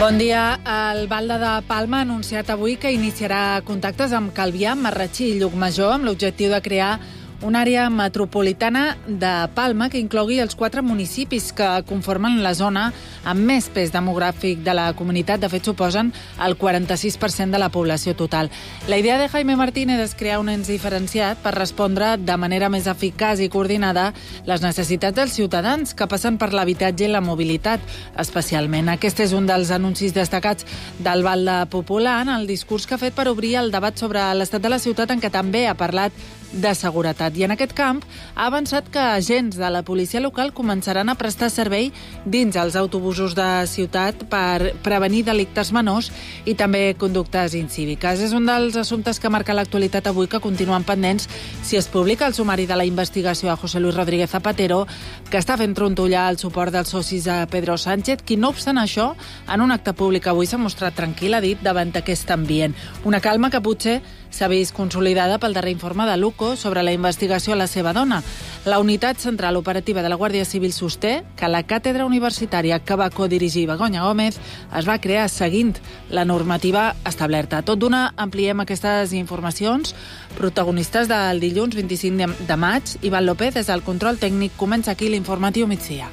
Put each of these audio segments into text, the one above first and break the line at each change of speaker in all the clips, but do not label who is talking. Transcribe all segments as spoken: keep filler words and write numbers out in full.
Bon dia. El Valde de Palma ha anunciat avui que iniciarà contactes amb Calvià, Marratxí i Llucmajor amb l'objectiu de crear una àrea metropolitana de Palma que inclogui els quatre municipis que conformen la zona amb més pes demogràfic de la comunitat. De fet, suposen el quaranta-sis per cent de la població total. La idea de Jaime Martínez és crear un ens diferenciat per respondre de manera més eficaç i coordinada les necessitats dels ciutadans que passen per l'habitatge i la mobilitat, especialment. Aquest és un dels anuncis destacats del Valde Popular en el discurs que ha fet per obrir el debat sobre l'estat de la ciutat, en què també ha parlat de seguretat. I en aquest camp ha avançat que agents de la policia local començaran a prestar servei dins els autobusos de ciutat per prevenir delictes menors i també conductes incíviques. És un dels assumptes que marca l'actualitat avui, que continuen pendents si es publica el sumari de la investigació a José Luis Rodríguez Zapatero, que està fent trontollar el suport dels socis a Pedro Sánchez, qui, no obstant això, en un acte públic avui s'ha mostrat tranquil, ha dit, davant d'aquest ambient. Una calma que potser s'ha vist consolidada pel darrer informe de l'U C O sobre la investigació a la seva dona. La Unitat Central Operativa de la Guàrdia Civil sosté que la càtedra universitària que va codirigir Begoña Gómez es va crear seguint la normativa establerta. Tot d'una, ampliem aquestes informacions. Protagonistes del dilluns vint-i-cinc de maig, Ivan López, des del control tècnic. Comença aquí l'informatiu migdia.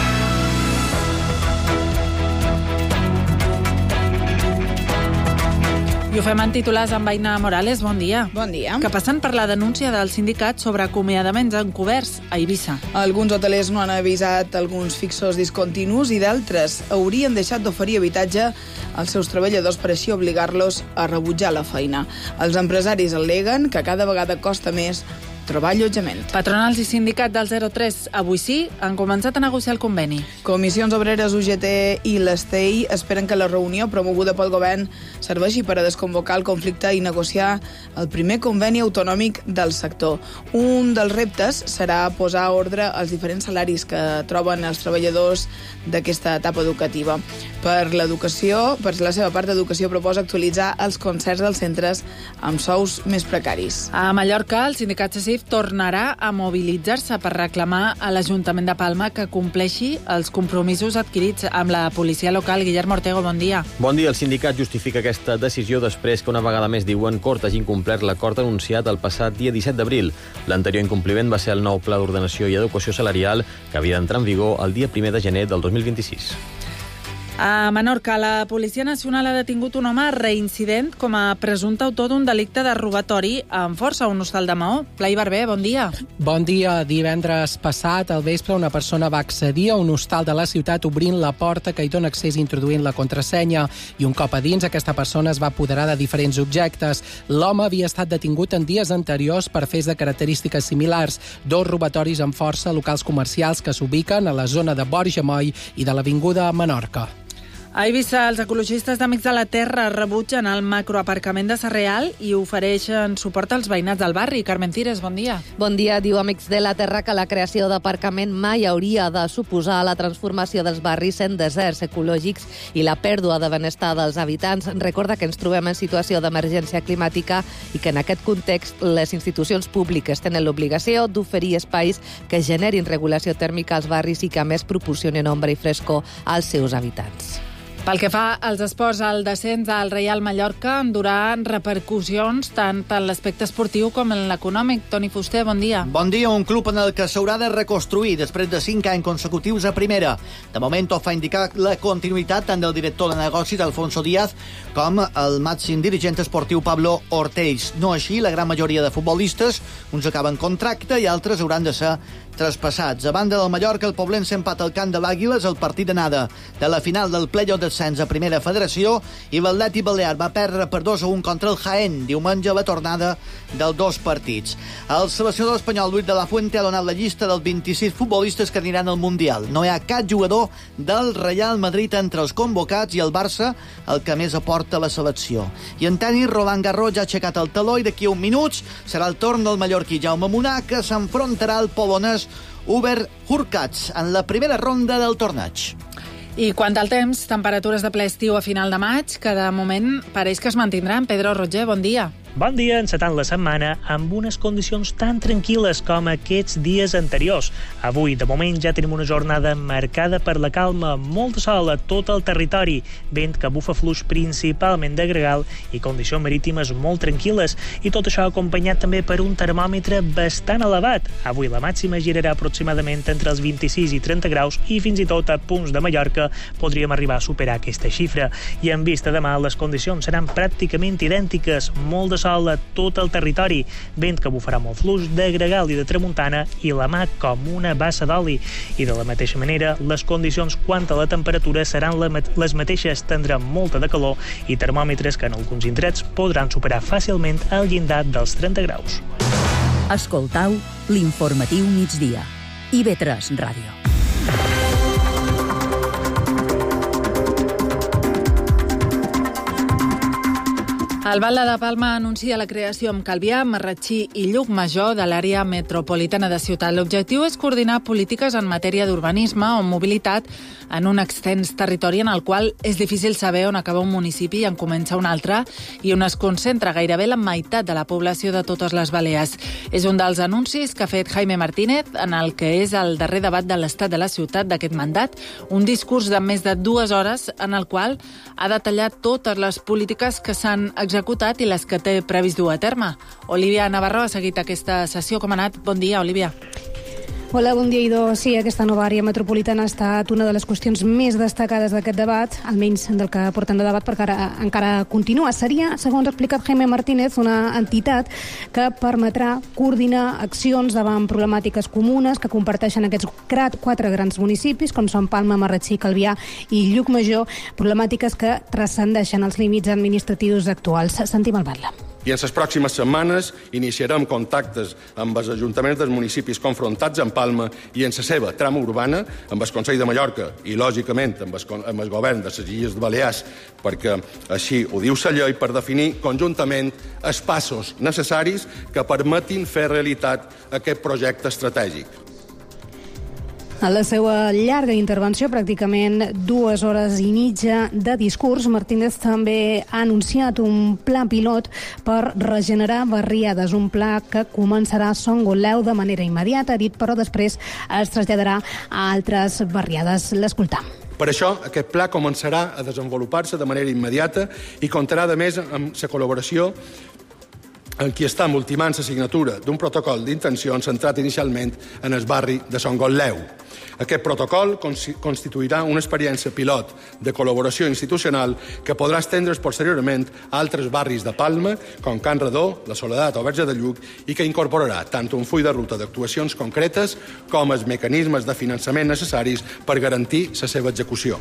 I ho fem en titulars amb Aina Morales. Bon dia.
Bon dia.
Que passen per la denúncia del sindicat sobre acomiadaments encoberts a Eivissa.
Alguns hotelers no han avisat alguns fixos discontinus i d'altres haurien deixat d'oferir habitatge als seus treballadors per així obligar-los a rebutjar la feina. Els empresaris al·leguen que cada vegada costa més trobar allotjament.
Patronals i sindicat del zero tres, avui sí, han començat a negociar el conveni.
Comissions Obreres, U G T i l'Estei esperen que la reunió promoguda pel govern serveixi per a desconvocar el conflicte i negociar el primer conveni autonòmic del sector. Un dels reptes serà posar ordre als diferents salaris que troben els treballadors d'aquesta etapa educativa. Per l'educació, per la seva part, Educació proposa actualitzar els concerts dels centres amb sous més precaris.
A Mallorca, el sindicat C S I F tornarà a mobilitzar-se per reclamar a l'Ajuntament de Palma que compleixi els compromisos adquirits amb la policia local. Guillermo Ortego, bon dia.
Bon dia. El sindicat justifica aquesta decisió després que una vegada més diuen que Hort hagi incomplert l'acord anunciat el passat dia disset d'abril. L'anterior incompliment va ser el nou Pla d'Ordenació i Adequació Salarial, que havia d'entrar en vigor el dia primer de gener del dos mil vint-i-sis.
A Menorca, la Policia Nacional ha detingut un home reincident com a presumpte autor d'un delicte de robatori amb força a un hostal de Maó. Blai Barber, bon dia.
Bon dia. Divendres passat, al vespre, una persona va accedir a un hostal de la ciutat obrint la porta que hi dona accés introduint la contrasenya i un cop a dins aquesta persona es va apoderar de diferents objectes. L'home havia estat detingut en dies anteriors per fets de característiques similars, dos robatoris amb força a locals comercials que s'ubiquen a la zona de Borja Moll i de l'Avinguda Menorca.
A Eivissa, els ecologistes d'Amics de la Terra rebutgen el macroaparcament de Sarreal i ofereixen suport als veïnats del barri. Carmen Cires, bon dia.
Bon dia. Diu Amics de la Terra que la creació d'aparcament mai hauria de suposar la transformació dels barris en deserts ecològics i la pèrdua de benestar dels habitants. Recorda que ens trobem en situació d'emergència climàtica i que en aquest context les institucions públiques tenen l'obligació d'oferir espais que generin regulació tèrmica als barris i que a més proporcionen ombra i frescor als seus habitants.
Pel que fa als esports, el descens del Reial Mallorca endurà repercussions tant en l'aspecte esportiu com en l'econòmic. Toni Fuster, bon dia.
Bon dia. Un club en el que s'haurà de reconstruir després de cinc anys consecutius a primera. De moment fa indicar la continuïtat tant del director de negocis, Alfonso Díaz, com el màxim dirigent esportiu Pablo Ortells. No així la gran majoria de futbolistes, uns acaben contracte i altres hauran de ser traspassats. A banda del Mallorca, el Poblense empata al camp de l'Àguiles el partit d'anada de la final del play-off d'ascens a Primera Federació i l'Atlètic Balear va perdre per dos a un contra el Jaén diumenge a la tornada dels dos partits. El seleccionador espanyol Luis de la Fuente ha donat la llista dels vint-i-sis futbolistes que aniran al Mundial. No hi ha cap jugador del Real Madrid entre els convocats i el Barça el que més aporta a la selecció. I en tenis, Roland Garros ja ha aixecat el taló i d'aquí a uns minuts serà el torn del mallorquí Jaume Munar, que s'enfrontarà al polonès Hubert Hurkacz en la primera ronda del torneig.
I quant al temps, temperatures de ple estiu a final de maig, que de moment pareix que es mantindran. Pedro Roger, bon dia.
Bon dia, encetant la setmana amb unes condicions tan tranquil·les com aquests dies anteriors. Avui, de moment, ja tenim una jornada marcada per la calma, molt de sol a tot el territori, vent que bufa fluix principalment de gregal i condicions marítimes molt tranquil·les, i tot això acompanyat també per un termòmetre bastant elevat. Avui la màxima girarà aproximadament entre els vint-i-sis i trenta graus i fins i tot a punts de Mallorca podríem arribar a superar aquesta xifra. I en vista de demà, les condicions seran pràcticament idèntiques, molt de sol a tot el territori, vent que bufarà molt fluix de gregal i de tramuntana i la mà com una bassa d'oli. I de la mateixa manera, les condicions quant a la temperatura seran les mateixes, tindrà molta de calor i termòmetres que en alguns indrets podran superar fàcilment el llindar dels trenta graus.
Escoltau l'informatiu migdia. I ve tres Ràdio.
El Batlle de Palma anuncia la creació amb Calvià, Marratxí i Llucmajor de l'àrea metropolitana de ciutat. L'objectiu és coordinar polítiques en matèria d'urbanisme o mobilitat en un extens territori en el qual és difícil saber on acaba un municipi i en comença un altre i on es concentra gairebé la meitat de la població de totes les Balears. És un dels anuncis que ha fet Jaime Martínez en el que és el darrer debat de l'estat de la ciutat d'aquest mandat, un discurs de més de dues hores en el qual ha detallat totes les polítiques que s'han executat i les que té previst dur a terme. Olivia Navarro ha seguit aquesta sessió. Com ha anat? Bon dia, Olivia.
Hola, bon dia, Idó. Sí, aquesta nova àrea metropolitana ha estat una de les qüestions més destacades d'aquest debat, almenys del que portem de debat, perquè ara encara continua. Seria, segons ha explicat Jaime Martínez, una entitat que permetrà coordinar accions davant problemàtiques comunes que comparteixen aquests quatre grans municipis, com són Palma, Marratxí, Calvià i Llucmajor, problemàtiques que transcendeixen els límits administratius actuals. Sentim el batlle.
I en les pròximes setmanes iniciarem contactes amb els ajuntaments dels municipis confrontats amb Palma i en la seva trama urbana, amb el Consell de Mallorca i, lògicament, amb el, amb el govern de les Illes Balears, perquè així ho diu la llei, per definir conjuntament els passos necessaris que permetin fer realitat aquest projecte estratègic.
En la seva llarga intervenció, pràcticament dues hores i mitja de discurs, Martínez també ha anunciat un pla pilot per regenerar barriades, un pla que començarà a Son Gotleu de manera immediata, ha dit, però després es traslladarà a altres barriades. L'escoltam.
Per això, aquest pla començarà a desenvolupar-se de manera immediata i comptarà, a més, amb la col·laboració en qui està ultimant la signatura d'un protocol d'intencions centrat inicialment en el barri de Son Gotleu. Aquest protocol constituirà una experiència pilot de col·laboració institucional que podrà estendre's posteriorment a altres barris de Palma, com Can Redó, La Soledat o Verge de Lluc, i que incorporarà tant un full de ruta d'actuacions concretes com els mecanismes de finançament necessaris per garantir la seva execució.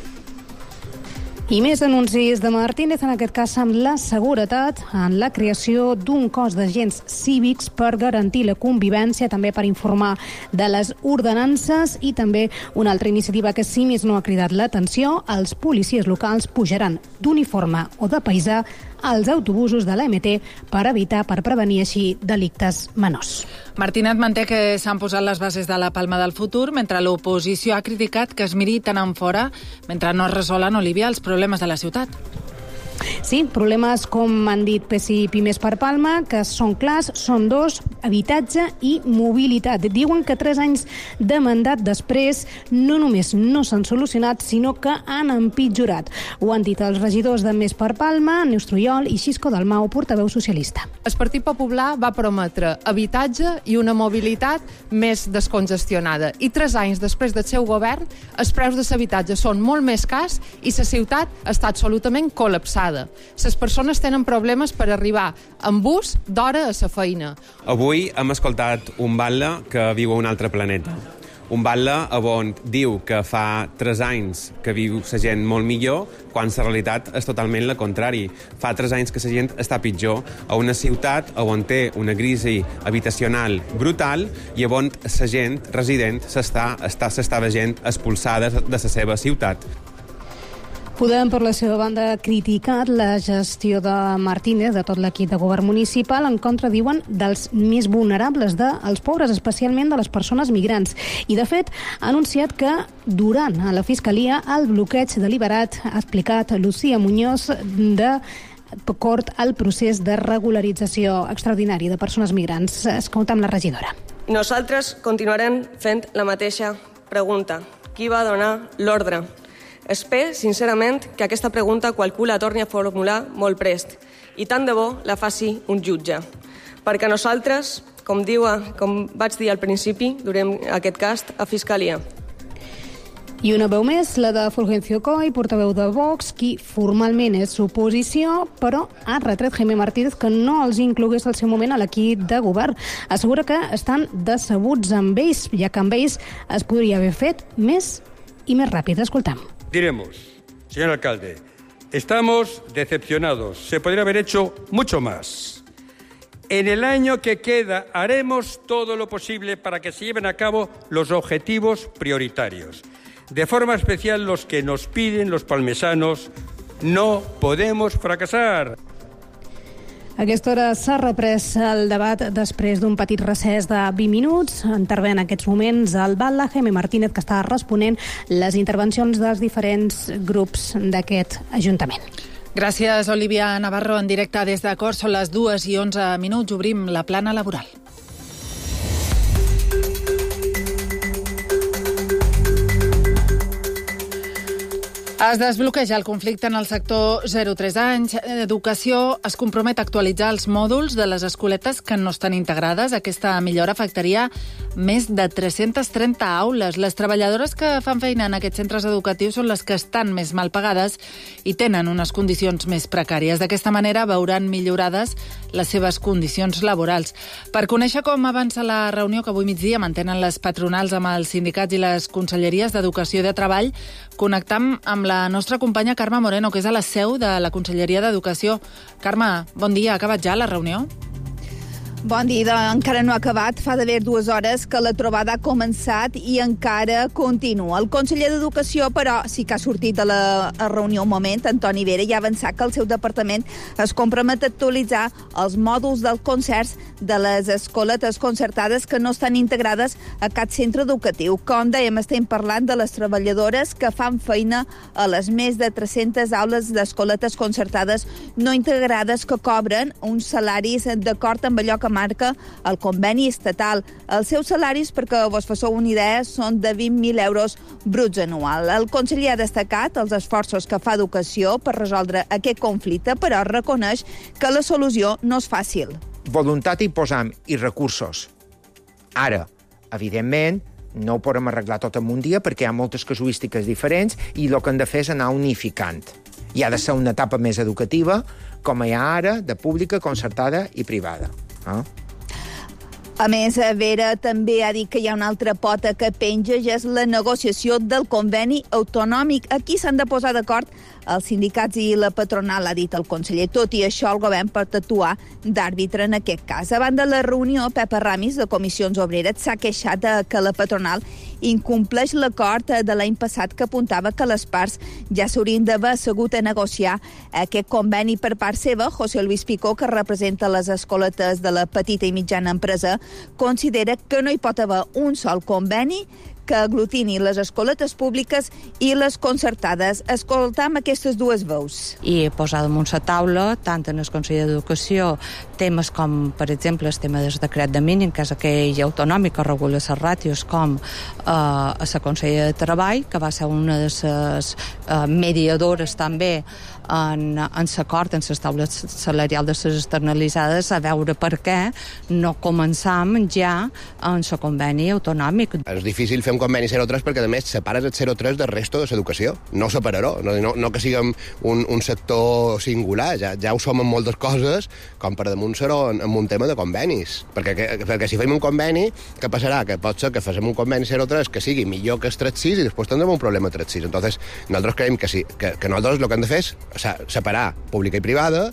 I més anuncis de Martínez, en aquest cas amb la seguretat, en la creació d'un cos d'agents cívics per garantir la convivència, també per informar de les ordenances, i també una altra iniciativa que, si més no ha cridat l'atenció, els policies locals pujaran d'uniforme o de paisà als autobusos de l'A M T per evitar, per prevenir així delictes menors.
Martínez manté que s'han posat les bases de la Palma del futur, mentre l'oposició ha criticat que es miri tant en fora mentre no es resolen, Olivia, els problemes de la ciutat.
Sí, problemes, com han dit P S I i Pimes per Palma, que són clars, són dos: habitatge i mobilitat. Diuen que tres anys de mandat després no només no s'han solucionat, sinó que han empitjorat. Ho han dit els regidors de Més per Palma, Neus Trujol i Xisco Dalmau, portaveu socialista.
El Partit Popular va prometre habitatge i una mobilitat més descongestionada. I tres anys després del seu govern, els preus de l'habitatge són molt més cars i la ciutat està absolutament col·lapsada. Les persones tenen problemes per arribar en bus d'hora a la feina.
Avui hem escoltat un batlle que viu a un altre planeta. Un batlle on diu que fa tres anys que viu la gent molt millor, quan la realitat és totalment la contrari. Fa tres anys que la gent està pitjor a una ciutat on té una crisi habitacional brutal i on la gent resident s'està està, s'està veient expulsada de la seva ciutat.
Podem, per la seva banda, ha criticat la gestió de Martínez, de tot l'equip de govern municipal, en contra, diuen, dels més vulnerables, dels pobres, especialment de les persones migrants. I, de fet, ha anunciat que durant a la Fiscalia el bloqueig deliberat, ha explicat Lucía Muñoz, de cort el procés de regularització extraordinari de persones migrants. Escoltem la regidora.
Nosaltres continuarem fent la mateixa pregunta. Qui va donar l'ordre? Espero, sincerament, que aquesta pregunta qualcú la torni a formular molt prest i tant de bo la faci un jutge. Perquè nosaltres, com, diu, com vaig dir al principi, durem aquest cas a Fiscalia.
I una veu més, la de Fulgencio Coy, portaveu de Vox, qui formalment és oposició, però ha retret Jaime Martínez que no els inclogués al seu moment a l'equip de govern. Assegura que estan decebuts amb ells, ja que amb ells es podria haver fet més i més ràpid. Escoltam.
Diremos, señor alcalde, estamos decepcionados. Se podría haber hecho mucho más. En el año que queda haremos todo lo posible para que se lleven a cabo los objetivos prioritarios. De forma especial los que nos piden los palmesanos. No podemos fracasar.
A aquesta hora s'ha reprès el debat després d'un petit recés de vint minuts. Intervé en aquests moments el batlle Jaime Martínez, que està responent les intervencions dels diferents grups d'aquest Ajuntament.
Gràcies, Olivia Navarro, en directe des de Cors. Són les dues i onze minuts. Obrim la plana laboral. Es desbloqueja el conflicte en el sector zero tres anys. Educació es compromet a actualitzar els mòduls de les escoletes que no estan integrades. Aquesta millora afectaria més de tres-centes trenta aules. Les treballadores que fan feina en aquests centres educatius són les que estan més mal pagades i tenen unes condicions més precàries. D'aquesta manera veuran millorades les seves condicions laborals. Per conèixer com avança la reunió que avui migdia mantenen les patronals amb els sindicats i les conselleries d'Educació i de Treball, connectam amb la nostra companya Carme Moreno, que és a la seu de la Conselleria d'Educació. Carme, bon dia. Ha acabat ja la reunió?
Bon dia, encara no ha acabat. Fa d'haver dues hores que la trobada ha començat i encara continua. El conseller d'Educació, però, sí que ha sortit de la reunió un moment, Antoni Vera, i ha avançat que el seu departament es compromet a actualitzar els mòduls dels concerts de les escoletes concertades que no estan integrades a cap centre educatiu. Com dèiem, estem parlant de les treballadores que fan feina a les més de tres-centes aules d'escoletes concertades no integrades que cobren uns salaris d'acord amb allò que marca el conveni estatal. Els seus salaris, perquè vos fasseu una idea, són de vint mil euros bruts anual. El conseller ha destacat els esforços que fa Educació per resoldre aquest conflicte, però reconeix que la solució no és fàcil.
Voluntat hi posam i recursos. Ara, evidentment, no ho podem arreglar tot en un dia perquè hi ha moltes casuístiques diferents i el que hem de fer és anar unificant. Hi ha de ser una etapa més educativa, com hi ha ara, de pública, concertada i privada. Ah.
A més, Vera també ha dit que hi ha una altra pota que penja, i és la negociació del conveni autonòmic. Aquí s'han de posar d'acord els sindicats i la patronal, ha dit el conseller. Tot i això, el govern pot actuar d'àrbitre en aquest cas. Abans de la reunió, Pepa Ramis, de Comissions Obreres, s'ha queixat de que la patronal incompleix l'acord de l'any passat que apuntava que les parts ja s'haurien d'haver assegut a negociar aquest conveni. Per part seva, José Luis Picó, que representa les escoletes de la petita i mitjana empresa, considera que no hi pot haver un sol conveni que aglutini les escoletes públiques i les concertades. Escoltam aquestes dues veus.
I posar damunt la taula, tant en el Consell d'Educació, temes com, per exemple, el tema del decret de mínim, que és aquell autonòmic que regula les ràtios, com eh, a la Consell de Treball, que va ser una de les eh, mediadores també en, en l'acord, en les taules salarials de les externalitzades, a veure per què no començam ja en el conveni autonòmic.
És difícil fer un conveni zero tres perquè, a més, separes el zero tres del resto de l'educació. No ho separaró, no, no, no que siguem un, un sector singular, ja, ja ho som en moltes coses, com per damunt seró en, en un tema de convenis. Perquè, que, perquè si fem un conveni, què passarà? Que pot ser que facem un conveni zero tres que sigui millor que el tres sis i després tindrem un problema tres sis. Entonces, nosaltres creiem que sí, que, que nosaltres el que hem de fer és separar pública i privada.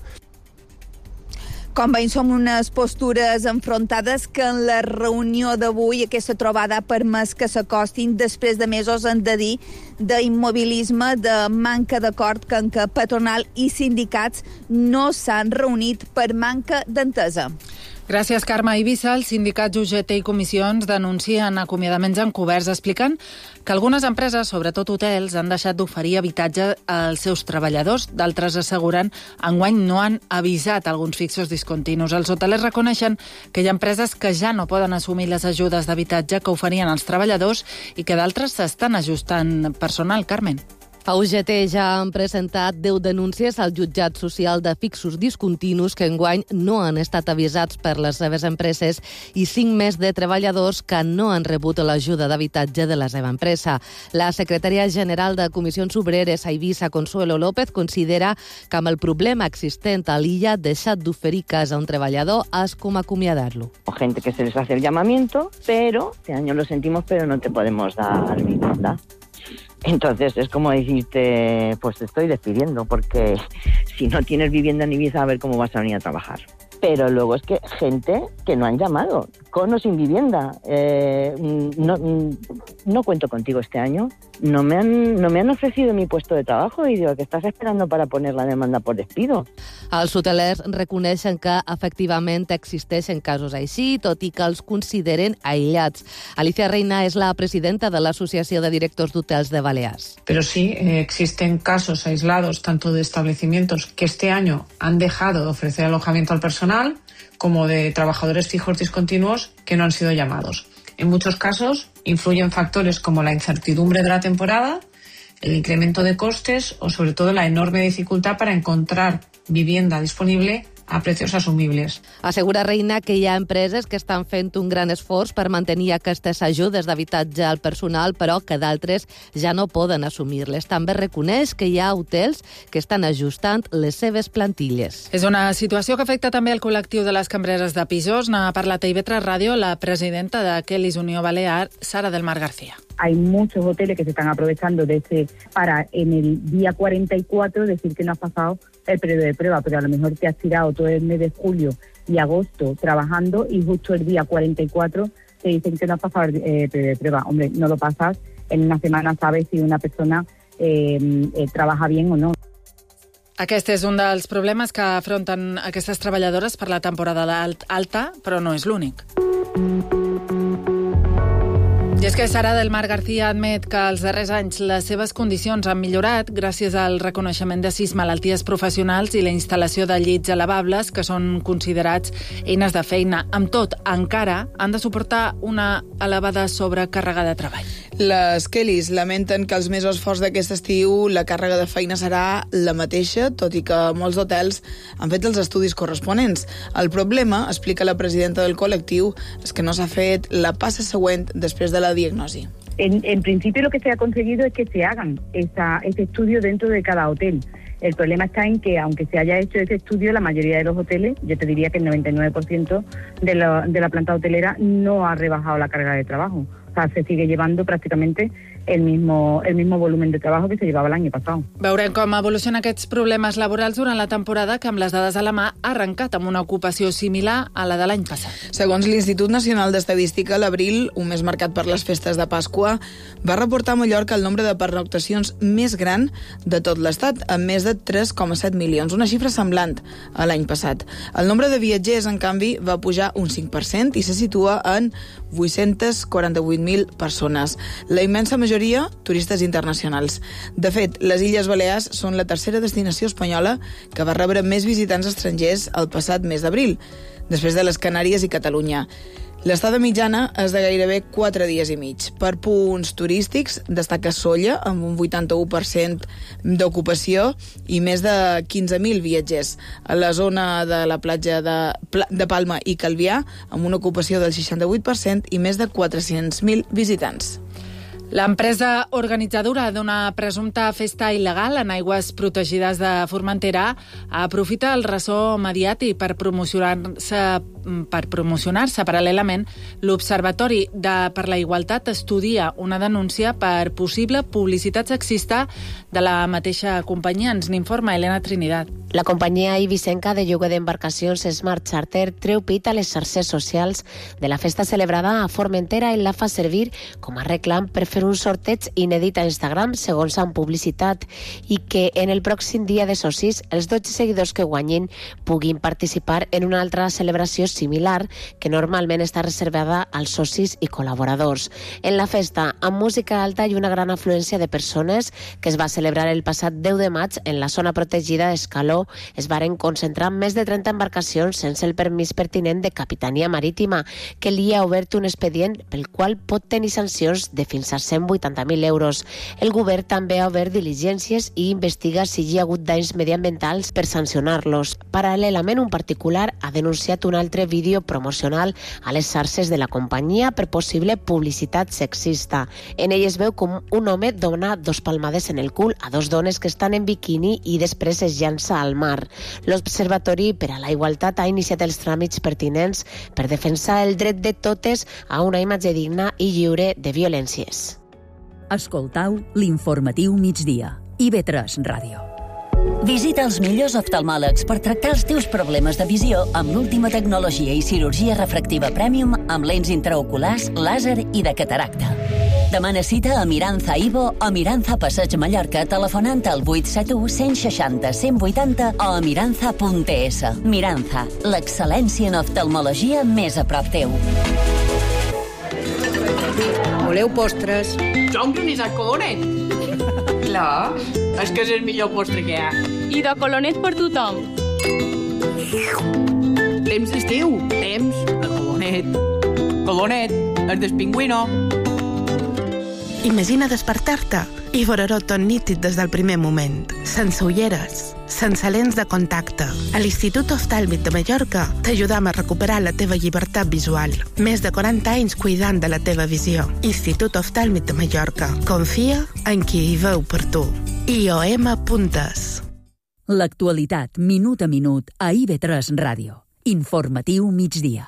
Com veiem, som unes postures enfrontades que en la reunió d'avui aquesta trobada ha permès que s'acostin després de mesos, han de dir, d'immobilisme, de manca d'acord que en què patronal i sindicats no s'han reunit per manca d'entesa.
Gràcies, Carme. A Eivissa, els sindicats U G T i comissions denuncien acomiadaments encoberts, explicant que algunes empreses, sobretot hotels, han deixat d'oferir habitatge als seus treballadors. D'altres asseguren enguany no han avisat alguns fixos discontinus. Els hotelers reconeixen que hi ha empreses que ja no poden assumir les ajudes d'habitatge que oferien als treballadors i que d'altres s'estan ajustant personal. Carmen.
A U G T ja han presentat deu denúncies al jutjat social de fixos discontinus que enguany no han estat avisats per les seves empreses i cinc més de treballadors que no han rebut l'ajuda d'habitatge de la seva empresa. La secretària general de Comissions Obreres a Eivissa, Consuelo López, considera que amb el problema existent a l'illa ha deixat d'oferir casa a un treballador és com acomiadar-lo.
Gente que se les hace el llamamiento, pero este año lo sentimos, pero no te podemos dar vivienda. Entonces es como decirte, pues te estoy despidiendo, porque si no tienes vivienda en Ibiza, a ver cómo vas a venir a trabajar. Pero luego es que gente que no han llamado, con o sin vivienda. Eh, no, no cuento contigo este año. No me, han, no me han ofrecido mi puesto de trabajo i digo, ¿qué estás esperando para poner la demanda por despido?
Els hotelers reconeixen que efectivament existeixen casos així, tot i que els consideren aïllats. Alicia Reina és la presidenta de l'Associació de Directors d'Hotels de Balears.
Pero sí, eh, existen casos aislados, tanto de establecimientos que este año han dejado de ofrecer alojamiento al personal, como de trabajadores fijos discontinuos que no han sido llamados. En muchos casos influyen factores como la incertidumbre de la temporada, el incremento de costes o sobre todo la enorme dificultad para encontrar vivienda disponible a precios assumibles.
Assegura Reina que hi ha empreses que estan fent un gran esforç per mantenir aquestes ajudes d'habitatge al personal, però que d'altres ja no poden assumir-les. També reconeix que hi ha hotels que estan ajustant les seves plantilles.
És una situació que afecta també el col·lectiu de les cambreres de pisos. N'ha parlat a I V tres Ràdio la presidenta de Kellys Unió Balear, Sara del Mar García.
Hay muchos hoteles que se están aprovechando de ese para en el día cuarenta y cuatro decir que no has pasado el periodo de prueba, pero a lo mejor te has tirado todo el mes de julio y agosto trabajando y justo el día cuarenta y cuatro te dicen que no has pasado el eh, periodo de prueba. Hombre, no lo pasas, en una semana sabes si una persona eh, eh, trabaja bien o no.
Aquest és un dels problemes que afronten aquestes treballadores per la temporada alta, però no és l'únic. I és que Sara del Mar García admet que als darrers anys les seves condicions han millorat gràcies al reconeixement de sis malalties professionals i la instal·lació de llits elevables que són considerats eines de feina. Amb tot, encara han de suportar una elevada sobrecàrrega de treball.
Les Kellys lamenten que els mesos forts d'aquest estiu la càrrega de feina serà la mateixa, tot i que molts hotels han fet els estudis corresponents. El problema, explica la presidenta del col·lectiu, és que no s'ha fet la passa següent després de la diagnosi.
En, en principio lo que se ha conseguido es que se hagan esa, ese estudio dentro de cada hotel. El problema está en que, aunque se haya hecho ese estudio, la mayoría de los hoteles, yo te diría que el noventa y nueve por ciento de la, de la planta hotelera no ha rebajado la carga de trabajo. O sea, se sigue llevando prácticamente el mismo, el mismo volumen de trabajo que se llevava l'any passat.
Veurem com evolucionen aquests problemes laborals durant la temporada que, amb les dades a la mà, ha arrencat amb una ocupació similar a la de l'any passat.
Segons l'Institut Nacional d'Estadística, l'abril, un mes marcat per les festes de Pasqua, va reportar a Mallorca el nombre de pernoctacions més gran de tot l'Estat, amb més de tres coma set milions, una xifra semblant a l'any passat. El nombre de viatgers, en canvi, va pujar un cinc per cent i se situa en vuit-cents quaranta-vuit mil persones. La immensa majoria turistes internacionals. De fet, les Illes Balears són la tercera destinació espanyola que va rebre més visitants estrangers el passat mes d'abril, després de les Canàries i Catalunya. L'estada mitjana és de gairebé quatre dies i mig. Per punts turístics destaca Sóller, amb un vuitanta-u per cent d'ocupació i més de quinze mil viatgers. A la zona de la platja de, de Palma i Calvià, amb una ocupació del seixanta-vuit per cent i més de quatre-cents mil visitants.
L'empresa organitzadora d'una presumpta festa il·legal en aigües protegides de Formentera aprofita el ressò mediàtic per promocionar-se per promocionar-se paral·lelament. L'Observatori de, per la Igualtat estudia una denúncia per possible publicitat sexista de la mateixa companyia. Ens n'informa Elena Trinidad.
La companyia eivissenca de lloguer d'embarcacions Smart Charter treu pit a les xarxes socials de la festa celebrada a Formentera i la fa servir com a reclam per fer fer un sorteig inèdit a Instagram, segons han publicitat, i que en el pròxim dia de socis els dotze seguidors que guanyin puguin participar en una altra celebració similar que normalment està reservada als socis i col·laboradors. En la festa, amb música alta i una gran afluència de persones que es va celebrar el passat deu de maig en la zona protegida d'Escaló, es varen concentrar més de trenta embarcacions sense el permís pertinent de Capitania Marítima, que li ha obert un expedient pel qual pot tenir sancions de fins a cent vuitanta mil euros. El govern també ha obert diligències i investiga si hi ha hagut danys mediambientals per sancionar-los. Paral·lelament, un particular ha denunciat un altre vídeo promocional a les xarxes de la companyia per possible publicitat sexista. En ell es veu com un home dona dos palmades en el cul a dos dones que estan en biquini i després es llança al mar. L'Observatori per a la Igualtat ha iniciat els tràmits pertinents per defensar el dret de totes a una imatge digna i lliure de violències.
Escoltau l'informatiu migdia. I ve tres Ràdio. Visita els millors oftalmòlegs per tractar els teus problemes de visió amb l'última tecnologia i cirurgia refractiva Premium amb lents intraoculars, làser i de cataracta. Demana cita a Miranza Ivo o Miranza Passeig Mallorca telefonant al vuit set u, cent seixanta, cent vuitanta o a miranza punt es. Miranza, l'excel·lència en oftalmologia més a prop teu.
Voleu postres?
Jo un granissat colonet. Clar, és que és el millor postre que hi ha.
I de colonet per tothom.
Temps d'estiu, temps de colonet. Colonet, el del pingüino.
Imagina despertar-te i veure-ho tot nítid des del primer moment, sense ulleres, sense lents de contacte. A l'Institut Oftàlmic de Mallorca t'ajudam a recuperar la teva llibertat visual. Més de quaranta anys cuidant de la teva visió. Institut Oftàlmic de Mallorca. Confia en qui hi veu per tu. i o ema punt es.
L'actualitat, minut a minut, a I ve tres Ràdio. Informatiu migdia.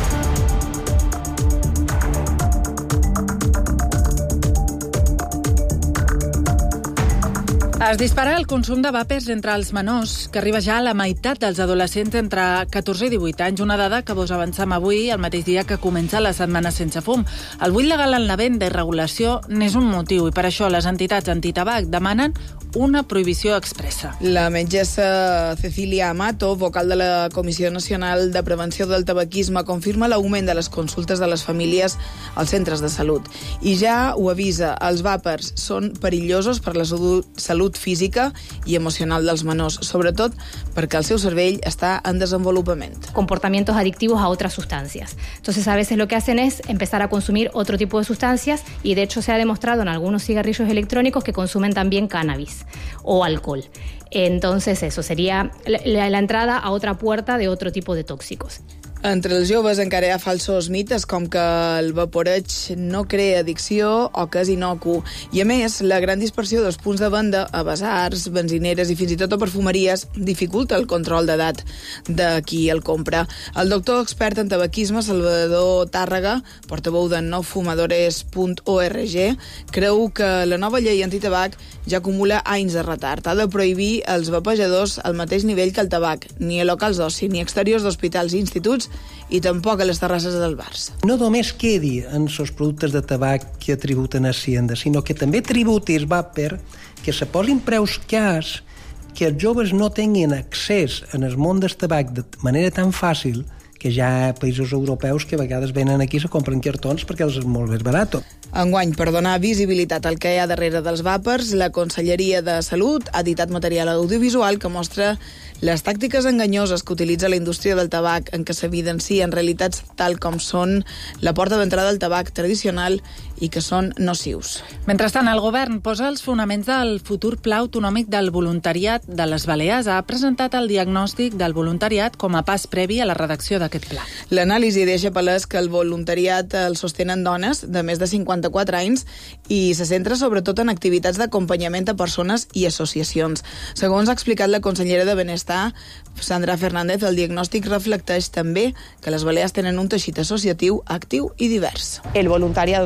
Es dispara el consum de vàpers entre els menors, que arriba ja a la meitat dels adolescents entre catorze i divuit anys, una dada que vos avancem avui, el mateix dia que comença la setmana sense fum. El buit legal en la venda i regulació n'és un motiu, i per això les entitats antitabac demanen una prohibició expressa.
La metgessa Cecilia Amato, vocal de la Comissió Nacional de Prevenció del Tabaquisme, confirma l'augment de les consultes de les famílies als centres de salut. I ja ho avisa, els vàpers són perillosos per la salut física i emocional dels menors, sobretot perquè el seu cervell està en desenvolupament.
Comportamientos adictivos a otras sustancias. Entonces, a veces lo que hacen es empezar a consumir otro tipo de sustancias y, de hecho, se ha demostrado en algunos cigarrillos electrónicos que consumen también cannabis o alcohol. Entonces, eso sería la, la entrada a otra puerta de otro tipo de tóxicos.
Entre els joves encara hi ha falsos mites com que el vaporeig no crea addicció o que és inocu. I a més, la gran dispersió dels punts de venda a basars, benzineres i fins i tot a perfumeries dificulta el control d'edat de qui el compra. El doctor expert en tabaquisme Salvador Tàrrega, portaveu de no fumadores punt org, creu que la nova llei antitabac ja acumula anys de retard. Ha de prohibir els vapejadors al mateix nivell que el tabac, ni a locals d'oci, ni exteriors d'hospitals i instituts, i tampoc a les terrasses dels bars.
No només quedi en els productes de tabac que tributen a Hacienda, sinó que també tributi el vàper, que se posin preus cars, que els joves no tinguin accés en el món del tabac de manera tan fàcil, que ja hi ha països europeus que a vegades venen aquí i se compren cartons perquè els és molt més barat.
Enguany, per donar visibilitat al que hi ha darrere dels vàpers, la Conselleria de Salut ha editat material audiovisual que mostra les tàctiques enganyoses que utilitza la indústria del tabac, en què s'evidencien realitats tal com són la porta d'entrada del tabac tradicional i que són nocius.
Mentrestant, el govern posa els fonaments del futur pla autonòmic del voluntariat de les Balears. Ha presentat el diagnòstic del voluntariat com a pas previ a la redacció d'aquest pla.
L'anàlisi deixa palès que el voluntariat el sostenen dones de més de cinquanta-quatre anys i se centra sobretot en activitats d'acompanyament a persones i associacions. Segons ha explicat la consellera de Benestar, Sandra Fernández, el diagnòstic reflecteix també que les Balears tenen un teixit associatiu actiu i divers.
El voluntariado en nuestra comunidad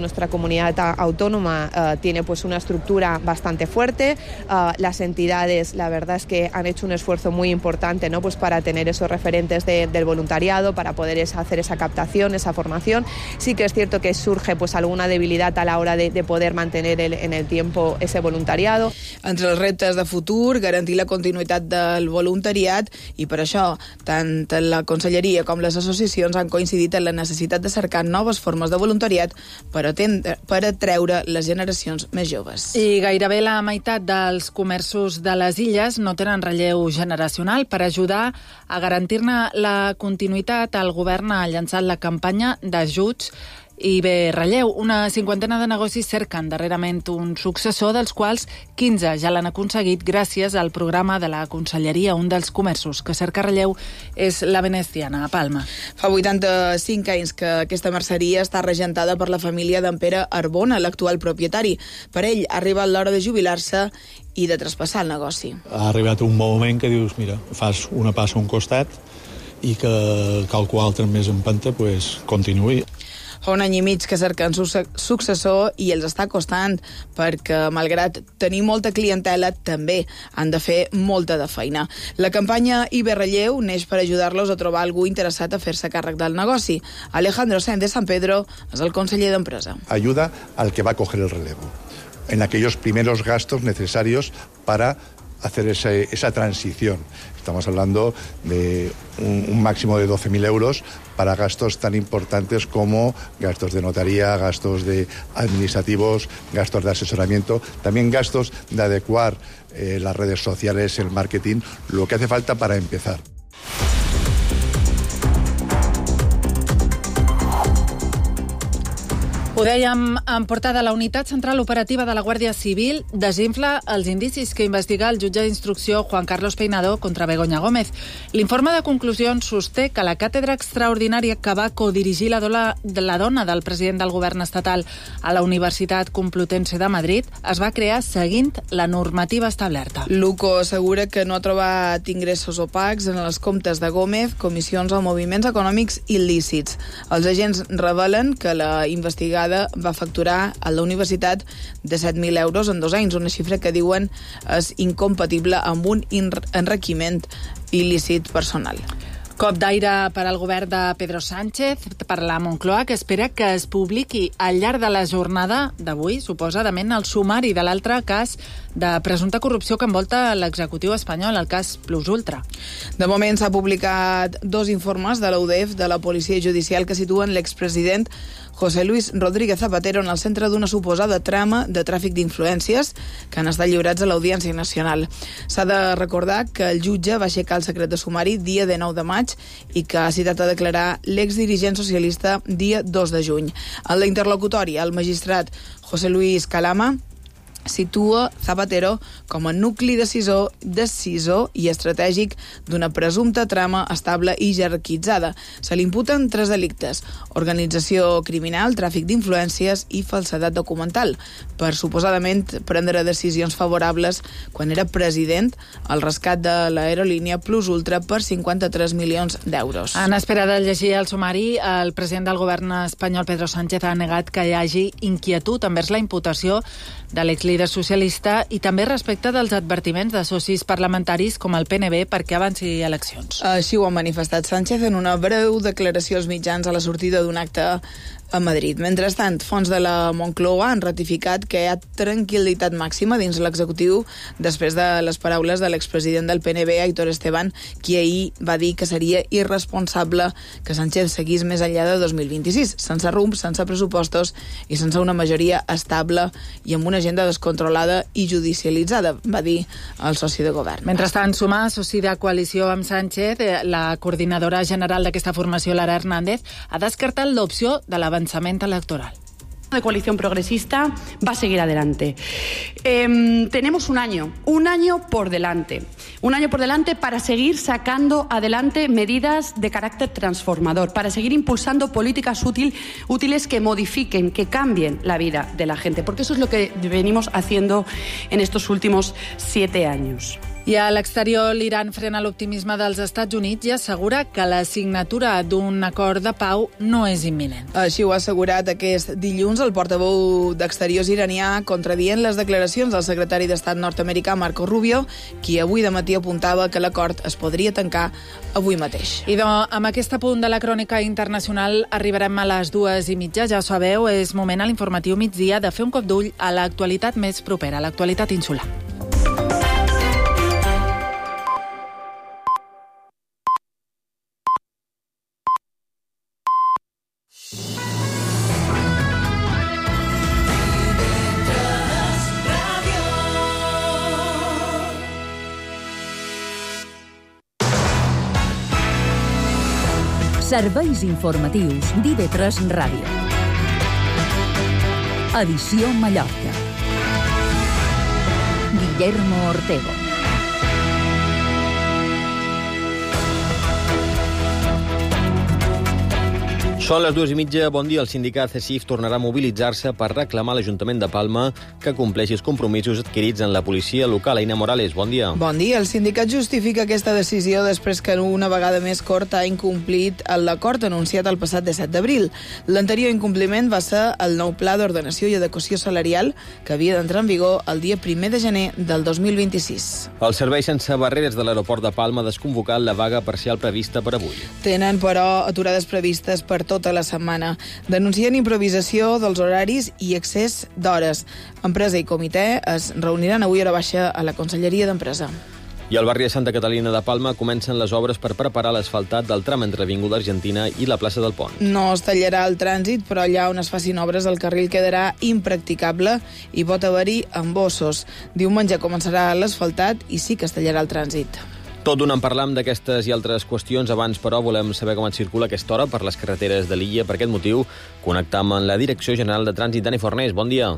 comunidad autónoma uh, tiene pues una estructura bastante fuerte. Uh, las entidades, la verdad es que han hecho un esfuerzo muy importante, ¿no? Pues para tener esos referentes de, del voluntariado, para poder esa, hacer esa captación, esa formación. Sí que es cierto que surge pues alguna debilitat a la hora de, de poder mantener el, en el tiempo ese voluntariado.
Entre els reptes de futur, garantir la continuïtat del voluntariat, i per això tant la Conselleria com les associacions han coincidit en la necessitat de cercar noves formes de voluntariat per, atendre, per atreure les generacions més joves.
I gairebé la meitat dels comerços de les illes no tenen relleu generacional. Per ajudar a garantir-ne la continuïtat, el govern ha llançat la campanya d'ajuts i bé relleu. Una cinquantena de negocis cerquen darrerament un successor, dels quals quinze ja l'han aconseguit gràcies al programa de la Conselleria. Un dels comerços que cerca relleu és la Veneciana, a Palma.
Fa vuitanta-cinc anys que aquesta merceria està regentada per la família d'en Pere Arbona, l'actual propietari. Per ell ha arribat l'hora de jubilar-se i de traspassar el negoci.
Ha arribat un moment que dius, mira, fas una passa a un costat i que qualcú altre més empenta, pues, continuï.
Fa un any i mig que cerquen successor i els està costant perquè, malgrat tenir molta clientela, també han de fer molta de feina. La campanya Iberrelleu neix per ajudar-los a trobar algú interessat a fer-se càrrec del negoci. Alejandro Sáenz de San Pedro és el conseller d'Empresa.
Ayuda al que va a coger el relevo en aquellos primeros gastos necesarios para hacer ese, esa transición. Estamos hablando de un, un máximo de doce mil euros para gastos tan importantes como gastos de notaría, gastos de administrativos, gastos de asesoramiento, también gastos de adecuar eh, las redes sociales, el marketing, lo que hace falta para empezar.
Ho dèiem en portada, la Unitat Central Operativa de la Guàrdia Civil desinfla els indicis que investiga el jutge d'instrucció Juan Carlos Peinado contra Begoña Gómez. L'informe de conclusions sosté que la càtedra extraordinària que va codirigir la, dola, la dona del president del govern estatal a la Universitat Complutense de Madrid es va crear seguint la normativa establerta.
Luco assegura que no ha trobat ingressos opacs en els comptes de Gómez, comissions o moviments econòmics il·lícits. Els agents revelen que la investigada va facturar a la universitat disset mil euros en dos anys, una xifra que diuen és incompatible amb un enriquiment il·lícit personal.
Cop d'aire per al govern de Pedro Sánchez, per la Moncloa, que espera que es publiqui al llarg de la jornada d'avui, suposadament, el sumari de l'altre cas de presumpta corrupció que envolta l'executiu espanyol, el cas Plus Ultra.
De moment s'ha publicat dos informes de l'U D E F, de la Policia Judicial, que situen l'expresident José Luis Rodríguez Zapatero en el centre d'una suposada trama de tràfic d'influències que han estat lliurats a l'Audiència Nacional. S'ha de recordar que el jutge va aixecar el secret de sumari dia dinou de maig i que ha citat a declarar l'exdirigent socialista dia dos de juny. En la interlocutòria, el magistrat José Luis Calama situa Zapatero com a nucli decisor, decisor i estratègic d'una presumpta trama estable i jerarquitzada. Se li imputen tres delictes: organització criminal, tràfic d'influències i falsedat documental, per suposadament prendre decisions favorables quan era president al rescat de l'aerolínia Plus Ultra per cinquanta-tres milions d'euros.
En espera de llegir el sumari, el president del govern espanyol, Pedro Sánchez, ha negat que hi hagi inquietud envers la imputació de l'exlíder socialista i també respecte dels advertiments de socis parlamentaris com el P N B perquè avanci eleccions.
Així ho ha manifestat Sánchez en una breu declaració als mitjans a la sortida d'un acte a Madrid. Mentrestant, fons de la Moncloa han ratificat que hi ha tranquil·litat màxima dins l'executiu després de les paraules de l'expresident del P N B, Aitor Esteban, qui ahir va dir que seria irresponsable que Sánchez seguís més enllà de dos mil vint-i-sis, sense rumb, sense pressupostos i sense una majoria estable i amb una agenda descontrolada i judicialitzada, va dir el soci de govern.
Mentrestant, sumar, soci de coalició amb Sánchez, la coordinadora general d'aquesta formació, Lara Hernández, ha descartat l'opció de la avanzamiento electoral.
De Coalición Progresista va a seguir adelante. Eh, tenemos un año, un año por delante, un año por delante para seguir sacando adelante medidas de carácter transformador, para seguir impulsando políticas útil, útiles que modifiquen, que cambien la vida de la gente, porque eso es lo que venimos haciendo en estos últimos siete años.
I a l'exterior, l'Iran frena l'optimisme dels Estats Units i assegura que la signatura d'un acord de pau no és imminent.
Així ho ha assegurat aquest dilluns el portaveu d'Exteriors iranià, contradient les declaracions del secretari d'Estat nord-americà Marco Rubio, qui avui de matí apuntava que l'acord es podria tancar avui mateix.
I doncs, amb aquest punt de la crònica internacional arribarem a les dues i mitja. Ja ho sabeu, és moment a l'informatiu migdia de fer un cop d'ull a l'actualitat més propera, a l'actualitat insular.
Serveis informatius d'I V tres Ràdio. Edició Mallorca. Guillermo Ortego.
Són les dues i mitja. Bon dia. El sindicat C E S I F tornarà a mobilitzar-se per reclamar a l'Ajuntament de Palma que compleixi els compromisos adquirits en la policia local. Aina Morales, bon dia.
Bon dia. El sindicat justifica aquesta decisió després que una vegada més Cort ha incomplit l'acord anunciat el passat disset d'abril. L'anterior incompliment va ser el nou Pla d'Ordenació i Adequació Salarial que havia d'entrar en vigor el dia primer de gener del dos mil vint-i-sis.
El Servei Sense Barreres de l'Aeroport de Palma ha desconvocat la vaga parcial prevista per avui.
Tenen, però, aturades previstes per tot tota la setmana. Denuncien improvisació dels horaris i excés d'hores. Empresa i comitè es reuniran avui a hora baixa a la Conselleria d'Empresa.
I al barri de Santa Catalina de Palma comencen les obres per preparar l'asfaltat del tram entre l'Avinguda Argentina i la plaça del Pont.
No es tallarà el trànsit, però allà on es facin obres el carril quedarà impracticable i pot haver-hi embossos. Diumenge començarà l'asfaltat i sí que es tallarà el trànsit.
Tot d'un en parlam d'aquestes i altres qüestions. Abans, però, volem saber com et circula aquesta hora per les carreteres de l'illa. Per aquest motiu, connectam amb la Direcció General de Trànsit. Dani Fornés, bon dia.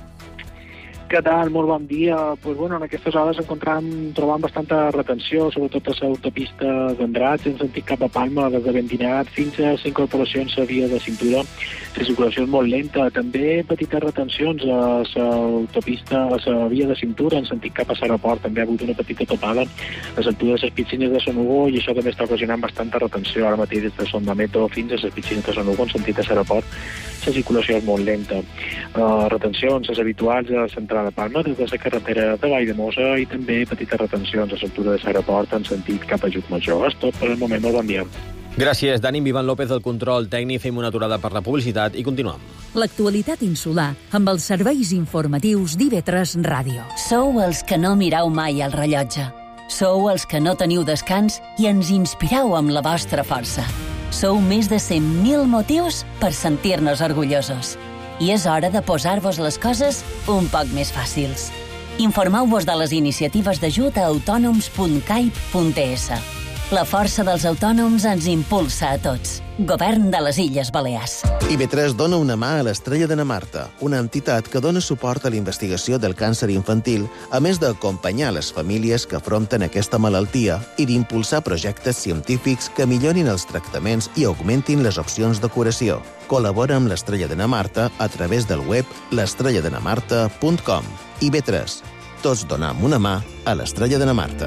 Què tal? Molt bon dia. Pues bueno, en aquestes hores encontrem, trobam bastanta retenció, sobretot a l'autopista d'Andratx, en sentit cap a Palma, des de Bentinat fins a les incorporacions a via de cintura. La circulació és molt lenta. També petites retencions a l'autopista, a la via de cintura, en sentit cap a l'aeroport. També ha hagut una petita topada a l'altura de les piscines de Sant Hugo i això també està ocasionant bastanta retenció ara mateix des de Son de Metro fins a les piscines de Sant Hugo, en sentit a l'aeroport. La circulació és molt lenta. Uh, retencions, les habituals a la central de Palma, des de la carretera de Valldemossa i també petites retencions a l'altura de l'aeroport en sentit cap a Llucmajor. És tot per el moment. Molt bon dia.
Gràcies, Dani. Vivan López del control tècnic. Fem una aturada per la publicitat i continuem.
L'actualitat insular amb els serveis informatius d'I V tres Ràdio. Sou els que no mireu mai el rellotge. Sou els que no teniu descans i ens inspireu amb la vostra força. Sou més de cent mil motius per sentir-nos orgullosos. I és hora de posar-vos les coses un poc més fàcils. Informeu-vos de les iniciatives d'ajut a autònoms punt caip punt es. La força dels autònoms ens impulsa a tots. Govern de les Illes Balears.
I V tres dona una mà a l'Estrella de Namarta, una entitat que dona suport a la investigació del càncer infantil, a més d'acompanyar les famílies que afronten aquesta malaltia i d'impulsar projectes científics que millorin els tractaments i augmentin les opcions de curació. Col·labora amb l'Estrella de Namarta a través del web l'estrella de namarta punt com. I V tres. Tots donem una mà a l'Estrella de Namarta.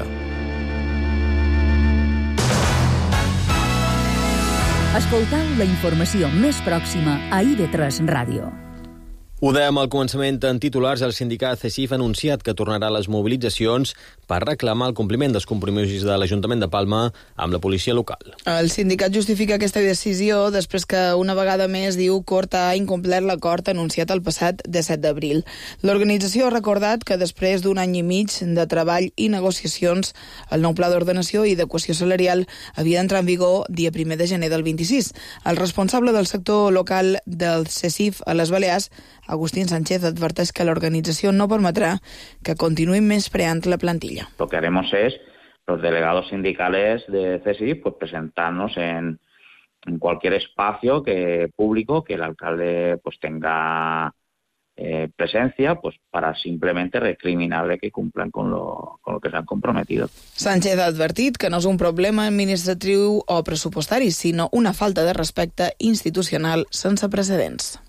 Escoltau la informació més pròxima a I V tres Ràdio.
Ho dèiem al començament en titulars. El sindicat C E S I F ha anunciat que tornarà a les mobilitzacions per reclamar el compliment dels compromisos de l'Ajuntament de Palma amb la policia local.
El sindicat justifica aquesta decisió després que una vegada més diu Cort ha incomplert l'acord anunciat el passat disset d'abril. L'organització ha recordat que després d'un any i mig de treball i negociacions, el nou Pla d'Ordenació i Adequació Salarial havia d'entrar en vigor dia primer de gener del vint-i-sis. El responsable del sector local del C E S I F a les Balears, Agustín Sánchez, adverteix que l'organització no permetrà que continuïn menyspreant la plantilla.
Lo que haremos es, los delegados sindicales de C E S I F, pues presentarnos en, en cualquier espacio que, público que el alcalde pues tenga eh, presencia, pues para simplemente recriminarle que cumplan con lo, con lo que se han comprometido.
Sánchez ha advertit que no és un problema administratiu o pressupostari, sinó una falta de respecte institucional sense precedents.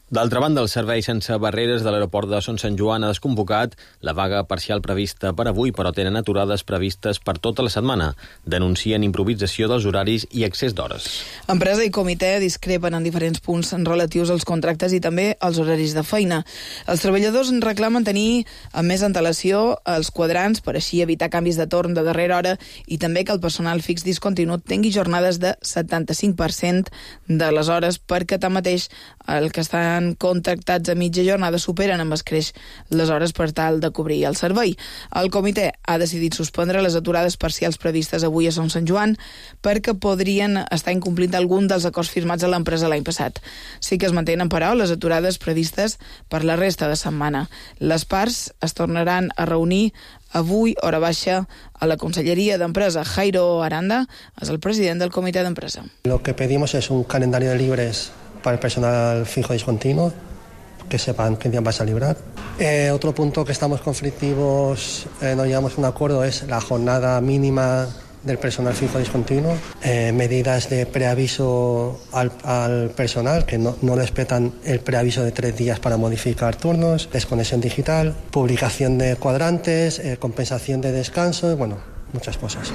D'altra banda, el servei sense barreres de l'aeroport de Son Sant Joan ha desconvocat la vaga parcial prevista per avui, però tenen aturades previstes per tota la setmana. Denuncien improvisació dels horaris i excés d'hores.
Empresa i comitè discrepen en diferents punts relatius als contractes i també als horaris de feina. Els treballadors reclamen tenir amb més antelació els quadrants per així evitar canvis de torn de darrera hora i també que el personal fix discontinut tingui jornades de setanta-cinc per cent de les hores perquè tanmateix el que estan contractats a mitja jornada superen amb escreix les hores per tal de cobrir el servei. El comitè ha decidit suspendre les aturades parcials previstes avui a Son Sant Joan perquè podrien estar incomplint algun dels acords firmats a l'empresa l'any passat. Sí que es mantenen, però, les aturades previstes per la resta de setmana. Les parts es tornaran a reunir avui, hora baixa, a la Conselleria d'Empresa. Jairo Aranda és el president del comitè d'empresa.
Lo que pedimos es un calendario de libres para el personal fijo discontinuo, que sepan qué día vas a librar. Eh, otro punto que estamos conflictivos, eh, no llegamos a un acuerdo, es la jornada mínima del personal fijo discontinuo, eh, medidas de preaviso al, al personal, que no, no respetan el preaviso de tres días para modificar turnos, desconexión digital, publicación de cuadrantes, eh, compensación de descanso, bueno, muchas cosas.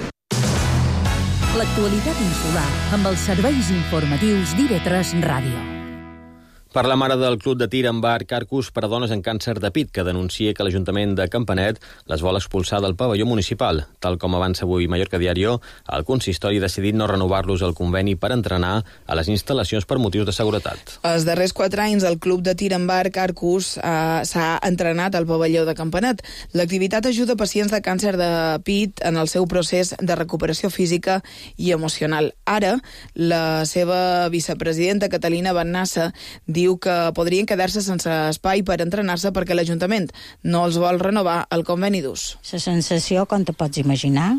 L'actualitat insular amb els serveis informatius d'I V tres Ràdio.
Per la mare del Club de Tir amb bar Carcus per a dones amb càncer de pit, que denuncia que l'Ajuntament de Campanet les vol expulsar del pavelló municipal. Tal com avança avui Mallorca Diario, el consistori ha decidit no renovar-los el conveni per entrenar a les instal·lacions per motius de seguretat.
Els darrers quatre anys el Club de Tir amb bar Carcus eh, s'ha entrenat al pavelló de Campanet. L'activitat ajuda pacients de càncer de pit en el seu procés de recuperació física i emocional. Ara, la seva vicepresidenta, Catalina Bannassa, diu diu que podrien quedar-se sense espai per entrenar-se perquè l'Ajuntament no els vol renovar el conveni d'ús.
La sensació, com te pots imaginar,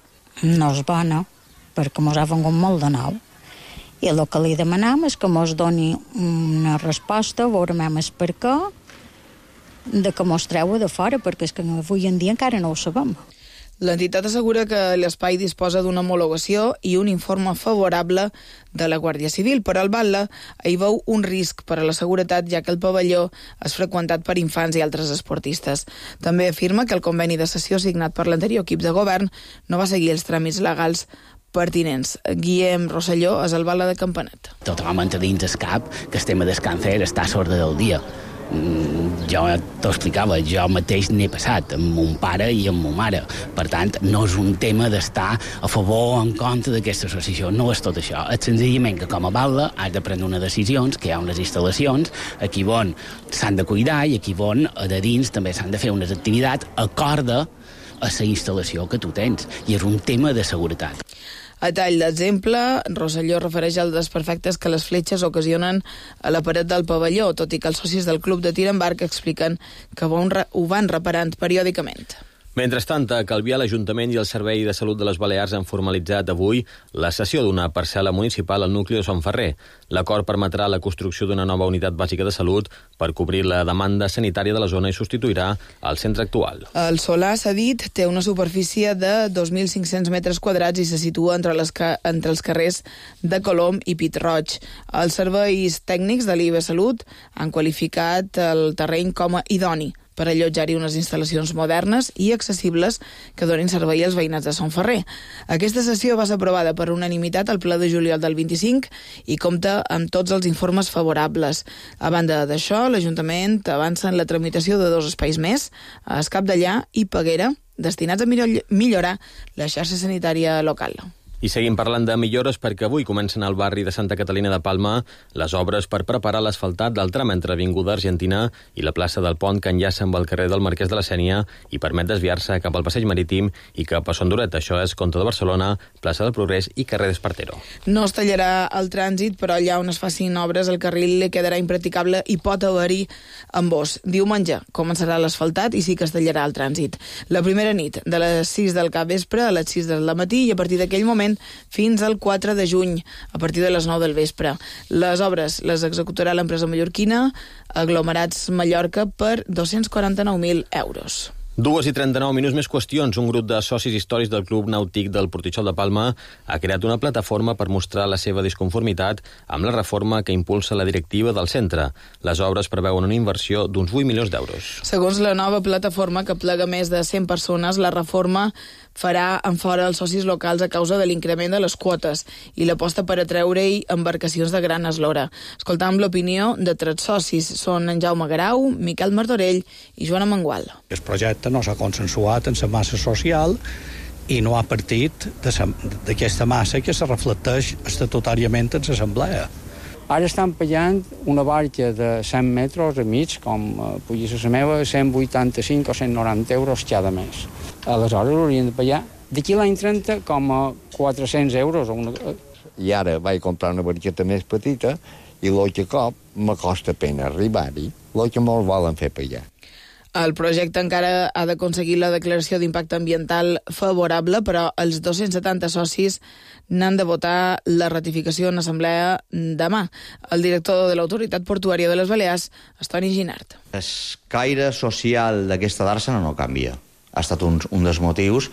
no és bona, perquè mos ha vengut molt de nou. I el que li demanam és que mos doni una resposta, veurem el per què, de que mos treua de fora, perquè és que avui en dia encara no ho sabem.
L'entitat assegura que l'espai disposa d'una homologació i un informe favorable de la Guàrdia Civil, però el Batlle hi veu un risc per a la seguretat, ja que el pavelló és freqüentat per infants i altres esportistes. També afirma que el conveni de cessió signat per l'anterior equip de govern no va seguir els tràmits legals pertinents. Guillem Rosselló és el Batlle de Campanet.
Tothom entra dins el cap que el tema del càncer està a l'ordre del dia. Jo t'ho explicava, jo mateix n'he passat amb mon pare i amb ma mare. Per tant, no és un tema d'estar a favor o en contra d'aquesta associació, no és tot això. És senzillament que com a Batlle has de prendre unes decisions, que hi ha unes instal·lacions aquí on s'han de cuidar i aquí on a de dins també s'han de fer unes activitats acorda a la instal·lació que tu tens, i és un tema de seguretat.
A tall d'exemple, Rosselló refereix als desperfectes que les fletxes ocasionen a la paret del pavelló, tot i que els socis del club de tir amb arc expliquen que ho van reparant periòdicament.
Mentrestant, a Calvià, l'Ajuntament i el Servei de Salut de les Balears han formalitzat avui la cessió d'una parcel·la municipal al nucli de Sant Ferrer. L'acord permetrà la construcció d'una nova unitat bàsica de salut per cobrir la demanda sanitària de la zona i substituirà el centre actual.
El solar cedit té una superfície de dos mil cinc-cents metres quadrats i se situa entre, les ca entre els carrers de Colom i Pit-roig. Els serveis tècnics de l'I B Salut han qualificat el terreny com a idoni per allotjar-hi unes instal·lacions modernes i accessibles que donin servei als veïnats de Sant Ferrer. Aquesta sessió va ser aprovada per unanimitat al ple de juliol del vint-i-cinc i compta amb tots els informes favorables. A banda d'això, l'Ajuntament avança en la tramitació de dos espais més, a Escapdellà i Peguera, destinats a millorar la xarxa sanitària local.
I seguim parlant de millores perquè avui comencen al barri de Santa Catalina de Palma les obres per preparar l'asfaltat del tram entre Avinguda Argentina i la plaça del Pont que enllaça amb el carrer del Marquès de la Sénia i permet desviar-se cap al Passeig Marítim i cap a Son Duret. Això és Comte de Barcelona, plaça del Progrés i carrer d'Espartero.
No es tallarà el trànsit, però allà on es facin obres el carril li quedarà impraticable i pot haver-hi embós. Diumenge començarà l'asfaltat i sí que es tallarà el trànsit. La primera nit, de les sis del capvespre a les sis del matí, i a partir d'aquell moment fins al quatre de juny, a partir de les nou del vespre. Les obres les executarà l'empresa mallorquina Aglomerats Mallorca per dos-cents quaranta-nou mil euros.
Dues i trenta-nou minuts més qüestions. Un grup de socis històrics del Club Nàutic del Portitxol de Palma ha creat una plataforma per mostrar la seva disconformitat amb la reforma que impulsa la directiva del centre. Les obres preveuen una inversió d'uns vuit milions d'euros.
Segons la nova plataforma, que plega més de cent persones, la reforma farà en fora els socis locals a causa de l'increment de les quotes i l'aposta per atreure-hi embarcacions de gran eslora. Escoltam l'opinió de tres socis. Són en Jaume Garau, Miquel Martorell i Joana Mangual.
El projecte no s'ha consensuat en la massa social i no ha partit d'aquesta massa que se reflecteix estatutàriament en l'assemblea.
Ara estan pagant una barca de cent metres a mig, com eh, pugui ser la meva, cent vuitanta-cinc o cent noranta euros cada mes. Aleshores haurien de pagar d'aquí l'any trenta com a quatre-cents euros. O una...
I ara vaig comprar una barqueta més petita i l'altre cop me costa pena arribar-hi, el que molt volen fer pagar.
El projecte encara ha d'aconseguir la declaració d'impacte ambiental favorable, però els dos-cents setanta socis n'han de votar la ratificació en assemblea demà. El director de l'Autoritat Portuària de les Balears, Estoni Ginart.
El caire social d'aquesta dàrsena no canvia. Ha estat un, un dels motius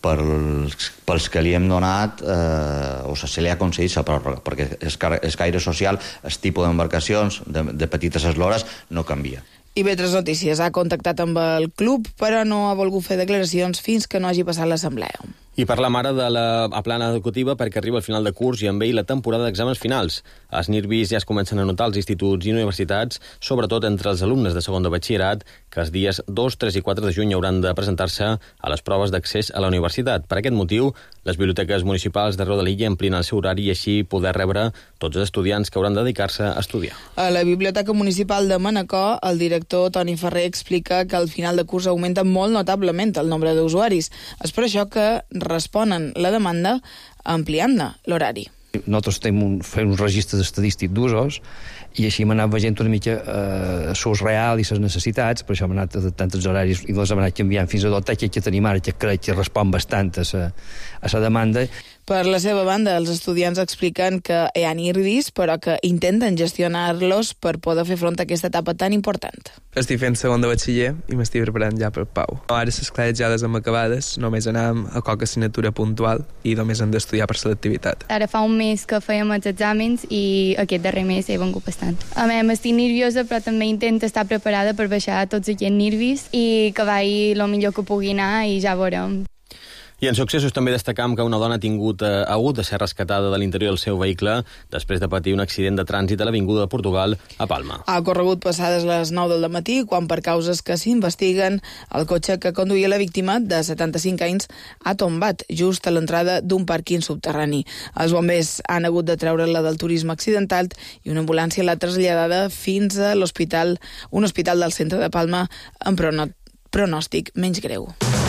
pels, pels que li hem donat, eh, o se li ha concedit la pròrroga, perquè el caire social, el tipus d'embarcacions de, de petites eslores, no canvia.
I bé, tres notícies. Ha contactat amb el club, però no ha volgut fer declaracions fins que no hagi passat l'assemblea.
I parlam ara de la plana educativa perquè arriba al final de curs i amb ell la temporada d'exàmens finals. Els nervis ja es comencen a notar als instituts i universitats, sobretot entre els alumnes de segon de batxillerat, que els dies dos, tres i quatre de juny hauran de presentar-se a les proves d'accés a la universitat. Per aquest motiu, les biblioteques municipals d'arreu de l'illa amplien el seu horari i així poder rebre tots els estudiants que hauran de dedicar-se a estudiar.
A la Biblioteca Municipal de Manacor, el director Toni Ferrer explica que al final de curs augmenta molt notablement el nombre d'usuaris. És per això que responen la demanda ampliant-ne l'horari.
Nosaltres tenim un, fem uns registres estadístics d'usos i així hem anat veient una mica eh, l'ús real i les necessitats, per això hem anat adaptant els horaris i els hem anat canviant fins a tot aquell que tenim ara, que crec que respon bastant a la, a la demanda.
Per la seva banda, els estudiants expliquen que hi ha nervis, però que intenten gestionar-los per poder fer front a aquesta etapa tan important.
Estic fent segon de batxiller i m'estic preparant ja per Pau. Ara les classes ja les hem acabades, només anàvem a qualque assignatura puntual i només hem d'estudiar per selectivitat.
Ara fa un mes que fèiem els exàmens i aquest darrer mes he vengut bastant. A mi m'estic nerviosa, però també intento estar preparada per baixar tots aquests nervis i que vagi el millor que pugui anar i ja veurem.
I en successos també destacam que una dona ha tingut eh, hagut de ser rescatada de l'interior del seu vehicle després de patir un accident de trànsit a l'Avinguda de Portugal a Palma.
Ha corregut passades les nou del matí quan, per causes que s'investiguen, el cotxe que conduïa la víctima, de setanta-cinc anys, ha tombat just a l'entrada d'un pàrquing subterrani. Els bombers han hagut de treure-la del turisme accidental i una ambulància l'ha traslladada fins a l'hospital, un hospital del centre de Palma amb pronòstic menys greu.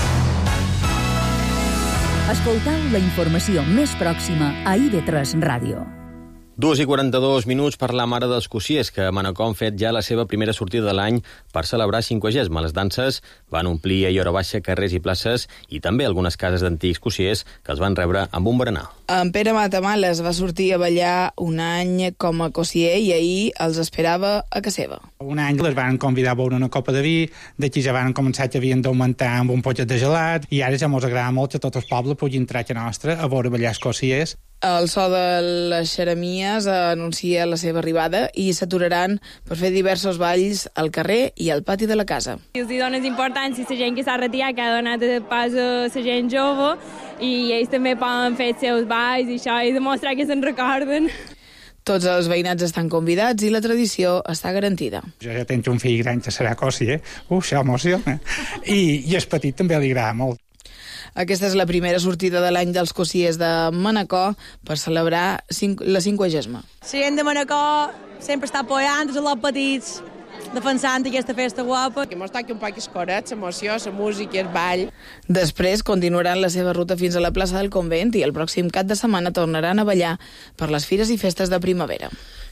Escoltau la informació més pròxima a I V tres Ràdio.
Dos i quaranta-dos minuts per la Mare dels Cossiers, que a Manacor han fet ja la seva primera sortida de l'any per celebrar cinquagèsima. Les danses van omplir a hora baixa carrers i places i també algunes cases d'antics cossiers que els van rebre amb un berenar.
En Pere Matamales va sortir a ballar un any com a cossier i ahir els esperava a casa seva.
Un any les van convidar a beure una copa de vi, d'aquí ja van començar que havien d'augmentar amb un potxet de gelat i ara ja mos agrada molt que tot el poble pugui entrar a casa nostra a veure ballar els cossiers.
El so de les xeremies anuncia la seva arribada i s'aturaran per fer diversos balls al carrer i al pati de la casa.
Els dones importància a la gent que s'ha retirat, que ha donat pas a la gent jove, i ells també poden fer els seus balls i això, i demostrar que se'n recorden.
Tots els veïnats estan convidats i la tradició està garantida.
Jo ja tinc un fill gran que serà cossier, uh, això emociona. I, i el petit també li agrada molt.
Aquesta és la primera sortida de l'any dels cossiers de Manacor per celebrar cinc, la cinquagèsima.
La gent de Manacor sempre està apoyant els lots petits, defensant aquesta festa guapa.
Que mos toqui un poc escoret, l'emoció, la música, el ball.
Després continuaran la seva ruta fins a la plaça del Convent i el pròxim cap de setmana tornaran a ballar per les fires i festes de primavera.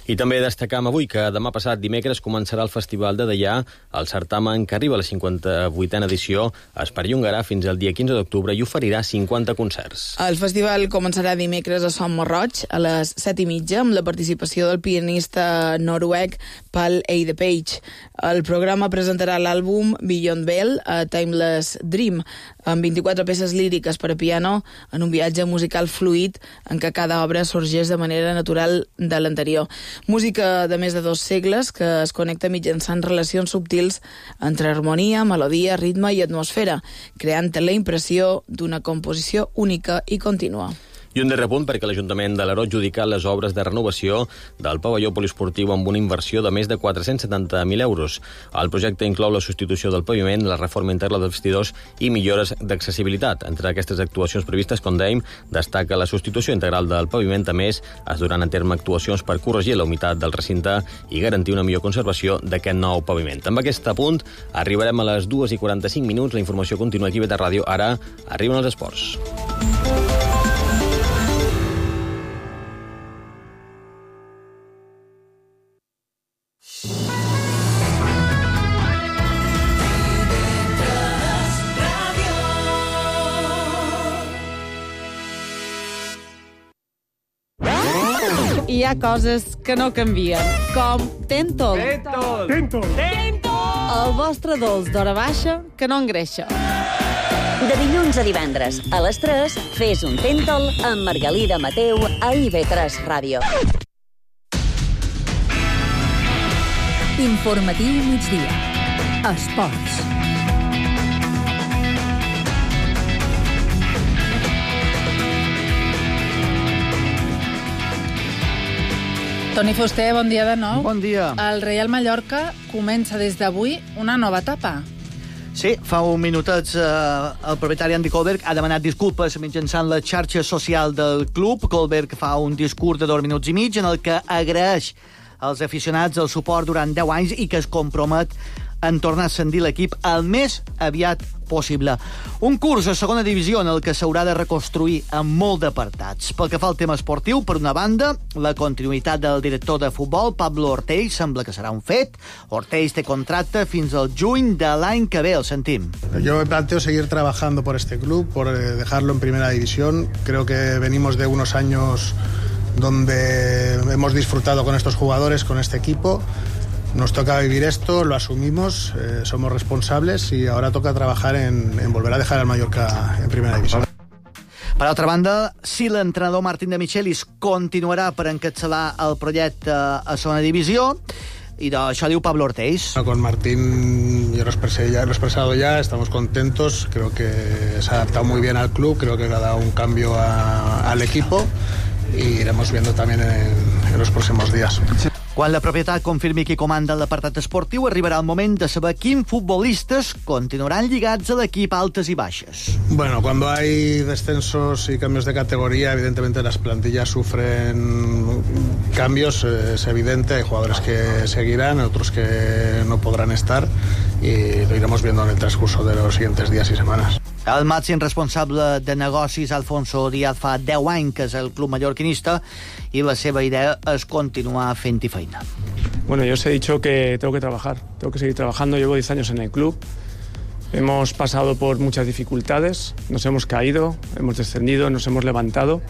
I també destacam avui que demà passat dimecres començarà el Festival de Deià, el certamen que arriba a la cinquanta-vuitena edició, es perllongarà fins al dia quinze d'octubre i oferirà cinquanta concerts.
El festival començarà dimecres a Som Roig a les set i mitja amb la participació del pianista noruec Pal Eidepage. El programa presentarà l'àlbum Beyond Veil, a Timeless Dream, amb vint-i-quatre peces líriques per a piano en un viatge musical fluid en què cada obra sorgeix de manera natural de l'anterior. Música de més de dos segles que es connecta mitjançant relacions subtils entre harmonia, melodia, ritme i atmosfera, creant la impressió d'una composició única i contínua.
I un darrer punt perquè l'Ajuntament de l'Aro ha adjudicat les obres de renovació del pavelló poliesportiu amb una inversió de més de quatre-cents setanta mil euros. El projecte inclou la substitució del paviment, la reforma integral dels vestidors i millores d'accessibilitat. Entre aquestes actuacions previstes, com dèiem, destaca la substitució integral del paviment. A més, es duran a terme actuacions per corregir la humitat del recinte i garantir una millor conservació d'aquest nou paviment. Amb aquest punt arribarem a les dues i quaranta-cinc minuts. La informació continua aquí a Beta Ràdio. Ara arriben els esports.
Hi ha coses que no canvien, com Tentol.
Tentol! Tentol! Tentol!
El vostre dolç d'hora baixa que no engreixa.
De dilluns a divendres, a les tres, fes un Tentol amb Margalida Mateu a I V tres Ràdio.
Informatiu migdia. Esports.
Toni Fuster, bon dia de nou.
Bon dia.
El Real Mallorca comença des d'avui una nova etapa.
Sí, fa un minutet eh, el propietari Andy Kohlberg ha demanat disculpes mitjançant la xarxa social del club. Kohlberg fa un discurs de dos minuts i mig en el que agraeix als aficionats el suport durant deu anys i que es compromet en tornar a ascendir l'equip el més aviat possible. Un curs a segona divisió en el que s'haurà de reconstruir amb molt d'apartats. Pel que fa al tema esportiu, per una banda, la continuïtat del director de futbol, Pablo Ortells, sembla que serà un fet. Ortells té contracte fins al juny de l'any que ve, el sentim.
Yo me planteo seguir trabajando por este club, por dejarlo en primera división. Creo que venimos de unos años donde hemos disfrutado con estos jugadores, con este equipo. Nos toca vivir esto, lo asumimos, eh, somos responsables y ahora toca trabajar en, en volver a dejar al Mallorca en primera división.
Per altra banda, si l'entrenador Martín de Michelis continuarà per encapçalar el projecte a segona divisió, y això diu Pablo Ortells.
Con Martín yo lo expresé ya, lo he expresado ya, estamos contentos, creo que se ha adaptado muy bien al club, creo que le ha dado un cambio a, al equipo y iremos viendo también en, en los próximos días.
Quan la propietat confirmi qui comanda l'apartat esportiu, arribarà el moment de saber quins futbolistes continuaran lligats a l'equip altes i baixes.
Bueno, cuando hay descensos y cambios de categoría, evidentemente las plantillas sufren cambios, es evidente, hay jugadores que seguirán, otros que no podrán estar y lo iremos viendo en el transcurso de los siguientes días y semanas.
El màxim responsable de negocis, Alfonso Díaz, fa deu anys que és el club mallorquinista y la seva idea es continuar fent-hi feina.
Bueno, yo os he dicho que tengo que trabajar, tengo que seguir trabajando. Llevo diez años en el club, hemos pasado por muchas dificultades, nos hemos caído, hemos descendido, nos hemos levantado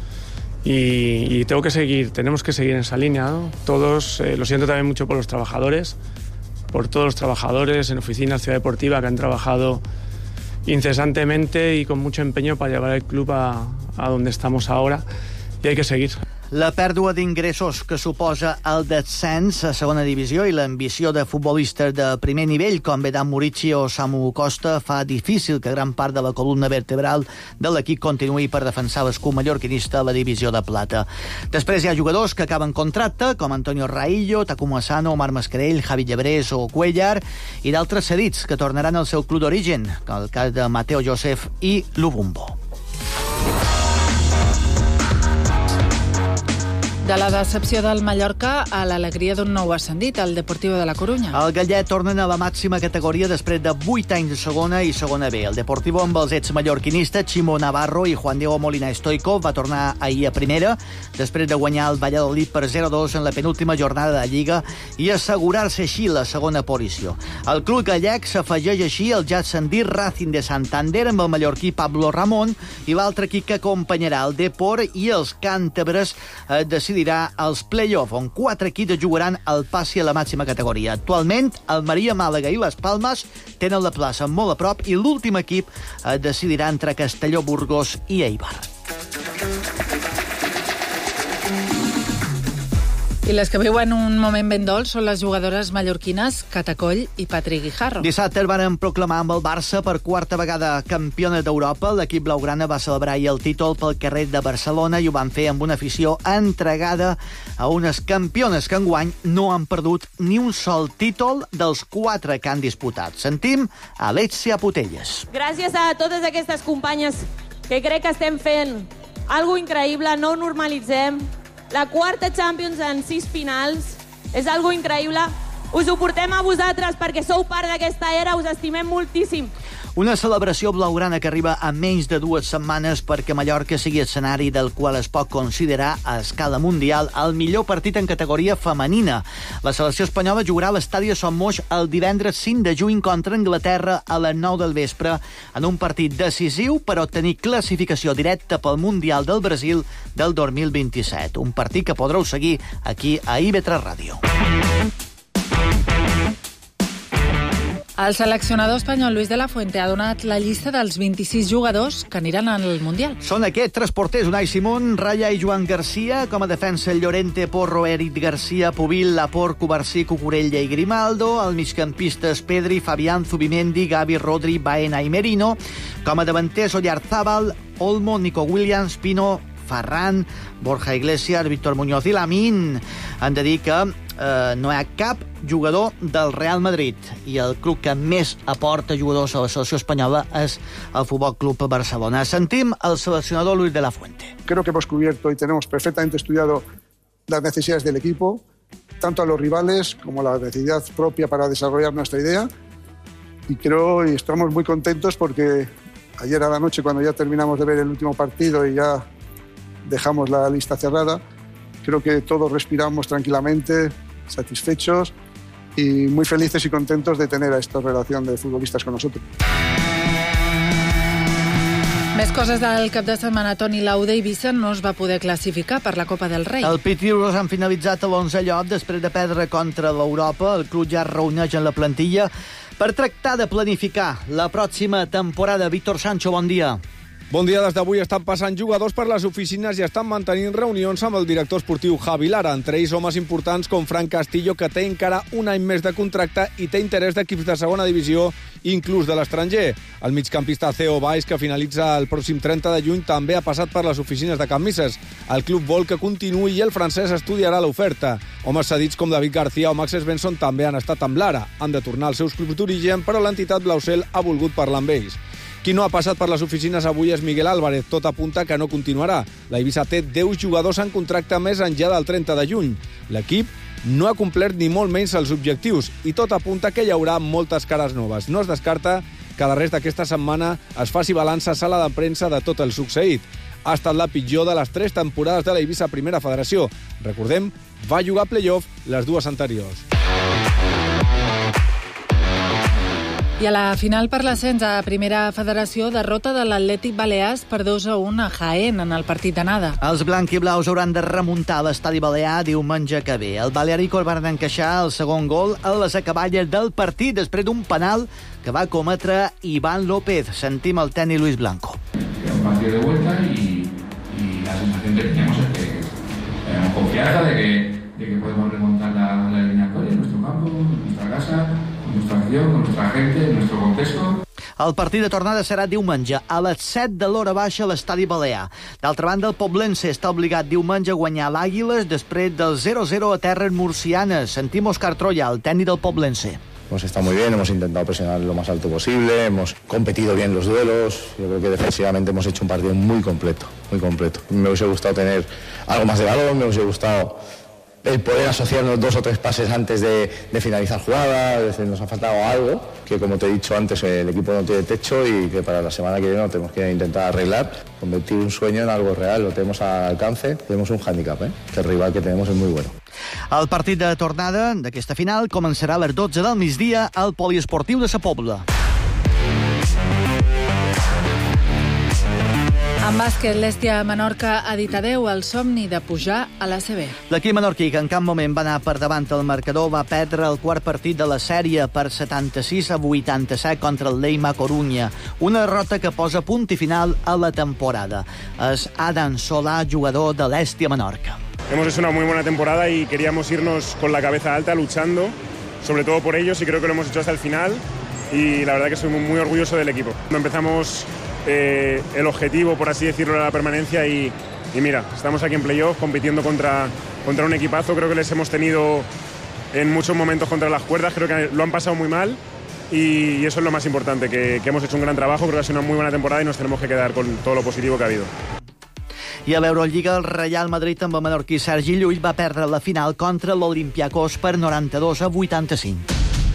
y, y tengo que seguir, tenemos que seguir en esa línea, ¿no? Todos, eh, lo siento también mucho por los trabajadores, por todos los trabajadores en oficinas, ciudad deportiva, que han trabajado incesantemente y con mucho empeño para llevar el club a, a donde estamos ahora, y hay que seguir.
La pèrdua d'ingressos que suposa el descens a segona divisió i l'ambició de futbolistes de primer nivell com Vedan Murici o Samu Costa fa difícil que gran part de la columna vertebral de l'equip continuï per defensar l'escut mallorquinista a la divisió de plata. Després hi ha jugadors que acaben contracte, com Antonio Raillo, Takuma Asano, Omar Mascarell, Javi Llebrés o Cuellar, i d'altres cedits que tornaran al seu club d'origen, el cas de Mateo Joseph i Lubumbo.
De la decepció del Mallorca a l'alegria d'un nou ascendit, el Deportivo de la Corunya.
El Gallet tornen a la màxima categoria després de vuit anys de segona i segona B. El Deportivo amb els exmallorquinistes Ximo Navarro i Juan Diego Molina Stoico va tornar ahir a primera després de guanyar el Valladolid per zero a dos en la penúltima jornada de Lliga i assegurar-se així la segona posició. El club gallec s'afegeix així al ja ascendit Racing de Santander amb el mallorquí Pablo Ramón i l'altre equip que acompanyarà el Depor i els càntabres eh, decidirà els play-off, on quatre equips jugaran el passi a la màxima categoria. Actualment, el Maria, Màlaga i les Palmes tenen la plaça molt a prop i l'últim equip eh, decidirà entre Castelló, Burgos i Eibar.
I les que viuen un moment ben dolç són les jugadores mallorquines Catacoll i Patri Guijarro.
Dissabte el van proclamar amb el Barça per quarta vegada campiona d'Europa. L'equip blaugrana va celebrar ahir el títol pel carrer de Barcelona i ho van fer amb una afició entregada a unes campiones que enguany no han perdut ni un sol títol dels quatre que han disputat. Sentim Alexia Putelles.
Gràcies a totes aquestes companyes que crec que estem fent algo increïble, no ho normalitzem. La quarta Champions en sis finals és algo increïble. Us ho portem a vosaltres perquè sou part d'aquesta era, us estimem moltíssim.
Una celebració blaugrana que arriba a menys de dues setmanes perquè Mallorca sigui escenari del qual es pot considerar a escala mundial el millor partit en categoria femenina. La selecció espanyola jugarà a l'estadi de Son Moix el divendres cinc de juny contra Anglaterra a les nou del vespre en un partit decisiu per obtenir classificació directa pel Mundial del Brasil del dos mil vint-i-set. Un partit que podreu seguir aquí a I V tres Ràdio.
El seleccionador espanyol Luis de la Fuente ha donat la llista dels vint-i-sis jugadors que aniran al Mundial.
Són aquests tres porters, Unai Simón, Raya i Joan Garcia, com a defensa Llorente, Porro, Eric Garcia, Pubil, Laporte, Cubarsí, Cucurella i Grimaldo, el migcampistes Pedri, Fabián, Zubimendi, Gavi, Rodri, Baena i Merino, com a davanters Oyarzábal, Olmo, Nico Williams, Pino, Ferran, Borja Iglesias, Víctor Muñoz i Lamín. Han de dir que eh, no hi ha cap jugador del Real Madrid i el club que més aporta jugadors a la selecció espanyola és el Futbol Club Barcelona. Sentim el seleccionador Luis de la Fuente.
Creo que hemos cubierto y tenemos perfectamente estudiado las necesidades del equipo, tanto a los rivales como la necesidad propia para desarrollar nuestra idea, y creo y estamos muy contentos porque ayer a la noche, cuando ya terminamos de ver el último partido y ya dejamos la lista cerrada, creo que todos respiramos tranquilamente, satisfechos y muy felices y contentos de tener a esta relación de futbolistas con nosotros.
Més coses del cap de setmana. Toni Lauda i Eivissa no es va poder classificar per la Copa del Rei.
El Pitius han finalitzat a l'onzè lloc després de perdre contra l'Europa. El club ja es reuneix en la plantilla per tractar de planificar la pròxima temporada. Víctor Sancho, bon dia.
Bon dia. Des d'avui estan passant jugadors per les oficines i estan mantenint reunions amb el director esportiu Javi Lara, entre ells homes importants com Fran Castillo, que té encara un any més de contracte i té interès d'equips de segona divisió, inclús de l'estranger. El migcampista Theo Valls, que finalitza el pròxim trenta de juny, també ha passat per les oficines de Camises. El club vol que continuï i el francès estudiarà l'oferta. Homes cedits com David García o Max Svensson també han estat amb Lara. Han de tornar als seus clubs d'origen, però l'entitat Blausel ha volgut parlar amb ells. Qui no ha passat per les oficines avui és Miguel Álvarez. Tot apunta que no continuarà. La Eivissa té deu jugadors en contracte més enllà del trenta de juny. L'equip no ha complert ni molt menys els objectius i tot apunta que hi haurà moltes cares noves. No es descarta que darrere d'aquesta setmana es faci balança a sala de premsa de tot el succeït. Ha estat la pitjor de les tres temporades de la Eivissa Primera Federació. Recordem, va jugar play-off les dues anteriors.
I a la final per l'ascens a Primera Federació, derrota de l'Atlètic Balears per dos a un a Jaén en el partit d'anada.
Els blanquiblaus hauran de remuntar a l'estadi balear diumenge que ve. El Balearico van encaixar el segon gol a les acaballes del partit després d'un penal que va cometre Iván López. Sentim el tècnic Luis Blanco.
Un partido de vuelta y, y la sensación que teníamos es que tenemos confianza de que, de que podemos remontar la, la eliminatoria en nuestro campo, en nuestra casa, con nuestra acción, con nuestra gente, en nuestro contexto.
El partit de tornada serà diumenge a les set de l'hora baixa a l'estadi Balear. D'altra banda, el Poblense està obligat diumenge a guanyar l'Àguiles després del zero a zero a terres murcianes. Sentim Òscar Troya, el tècnic del Poblense.
hemos estado muy bien, hemos intentado presionar lo más alto posible, hemos competido bien los duelos. Yo creo que defensivamente hemos hecho un partido muy completo, muy completo. Me hubiese gustado tener algo más de balón, me hubiese gustado el poder asociarnos dos o tres pases antes de, de finalizar jugada. Es decir, nos ha faltado algo que, como te he dicho antes, el equipo no tiene techo y que para la semana que viene lo tenemos que intentar arreglar, convertir un sueño en algo real. Lo tenemos al alcance, tenemos un hàndicap, eh? que el rival que tenemos es muy bueno.
El partit de tornada d'aquesta final començarà a les dotze del migdia al Poliesportiu de Sa Pobla.
En bàsquet, l'Hèstia Menorca ha dit adeu al somni de pujar a l'A C B.
L'equip menorquí, que en cap moment va anar per davant el marcador, va perdre el quart partit de la sèrie per setanta-sis a vuitanta-set contra el Leima Corunya. Una derrota que posa punt i final a la temporada. És Adam Solà, jugador de l'Hèstia Menorca.
Hemos hecho una muy buena temporada y queríamos irnos con la cabeza alta, luchando, sobre todo por ellos, y creo que lo hemos hecho hasta el final. Y la verdad que soy muy, muy orgulloso del equipo. Empezamos eh, el objetivo, por así decirlo, era la permanencia y, y mira, estamos aquí en playoff compitiendo contra, contra un equipazo. Creo que les hemos tenido en muchos momentos contra las cuerdas, creo que lo han pasado muy mal y, y eso es lo más importante, que, que hemos hecho un gran trabajo, creo que ha sido una muy buena temporada y nos tenemos que quedar con todo lo positivo que ha habido.
I a l'Eurolliga, el Real Madrid amb el menorquí Sergi Llull va perdre la final contra l'Olympiacos per noranta-dos a vuitanta-cinc.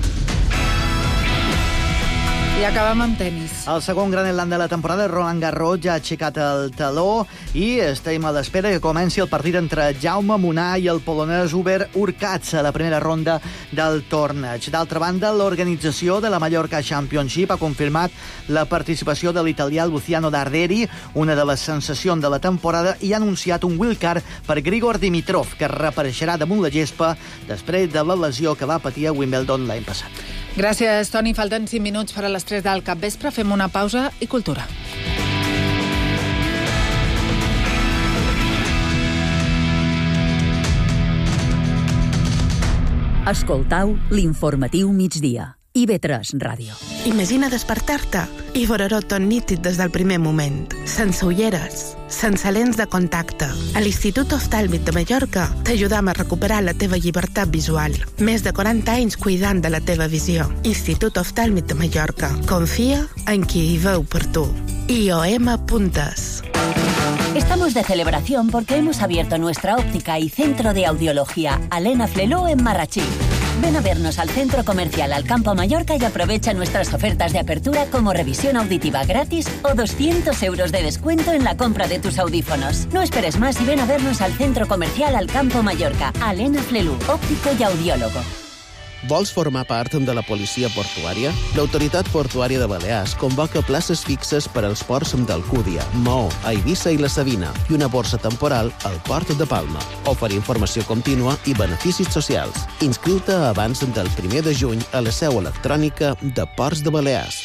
I acabem amb tenis.
El segon Grand Slam de la temporada, Roland Garros, ja ha aixecat el taló i estem a l'espera que comenci el partit entre Jaume Munar i el polonès Hubert Hurkacz a la primera ronda del torneig. D'altra banda, l'organització de la Mallorca Championship ha confirmat la participació de l'italià Luciano Darderi, una de les sensacions de la temporada, i ha anunciat un wildcard per Grigor Dimitrov, que reapareixerà damunt la gespa després de la lesió que va patir a Wimbledon l'any passat.
Gràcies, Toni. Falten cinc minuts per a les tres del capvespre. Fem una pausa i cultura.
Escoltau l'informatiu migdia. I B tres Ràdio.
Imagina despertar-te i veure-ho tot nítid des del primer moment. Sense ulleres, sense lents de contacte. A l'Institut Oftàlmic de Mallorca t'ajudam a recuperar la teva llibertat visual. Més de quaranta anys cuidant de la teva visió. Institut Oftàlmic de Mallorca. Confia en qui hi veu per tu. I O M Puntes.
Estamos de celebración porque hemos abierto nuestra óptica y centro de audiología Alena Fleló en Marrachí. Ven a vernos al Centro Comercial Alcampo Mallorca y aprovecha nuestras ofertas de apertura como revisión auditiva gratis o doscientos euros de descuento en la compra de tus audífonos. No esperes más y ven a vernos al Centro Comercial Alcampo Mallorca. Alena Flelú, óptico y audiólogo.
Vols formar part de la policia portuària? L'Autoritat Portuària de Balears convoca places fixes per als ports d'Alcúdia, Maó, Eivissa i la Sabina i una borsa temporal al Port de Palma. Oferir informació contínua i beneficis socials. Inscriu-te abans del primer de juny a la seu electrònica de Ports de Balears.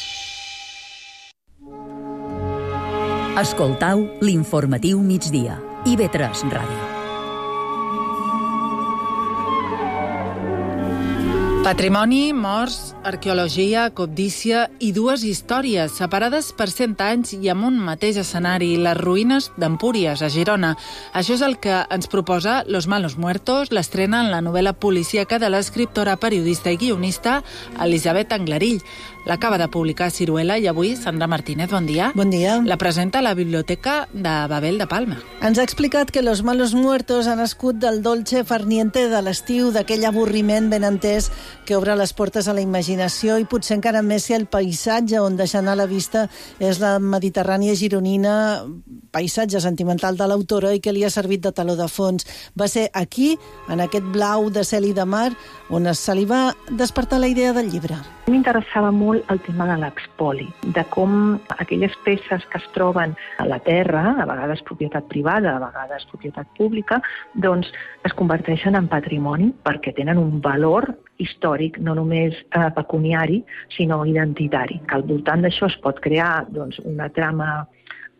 Escoltau l'informatiu migdia. I B tres Ràdio.
Patrimoni, morts, arqueologia, cobdícia i dues històries separades per cent anys i amb un mateix escenari, les ruïnes d'Empúries, a Girona. Això és el que ens proposa Los Malos Muertos, l'estrena en la novel·la policíaca de l'escriptora, periodista i guionista Elisabet Anglarill. L'acaba de publicar Ciruela i avui Sandra Martínez, bon dia.
Bon dia.
La presenta a la Biblioteca de Babel de Palma.
Ens ha explicat que Los Malos Muertos ha nascut del dolce farniente de l'estiu, d'aquell avorriment ben entès que obre les portes a la imaginació i potser encara més si el paisatge on deixa anar la vista és la Mediterrània gironina, paisatge sentimental de l'autora i que li ha servit de taló de fons. Va ser aquí, en aquest blau de cel i de mar, on se li va despertar la idea del llibre.
M'interessava molt el tema de l'expoli, de com aquelles peces que es troben a la terra, a vegades propietat privada, a vegades propietat pública, doncs es converteixen en patrimoni perquè tenen un valor històric, no només eh, pecuniari, sinó identitari. Que al voltant d'això es pot crear doncs, una trama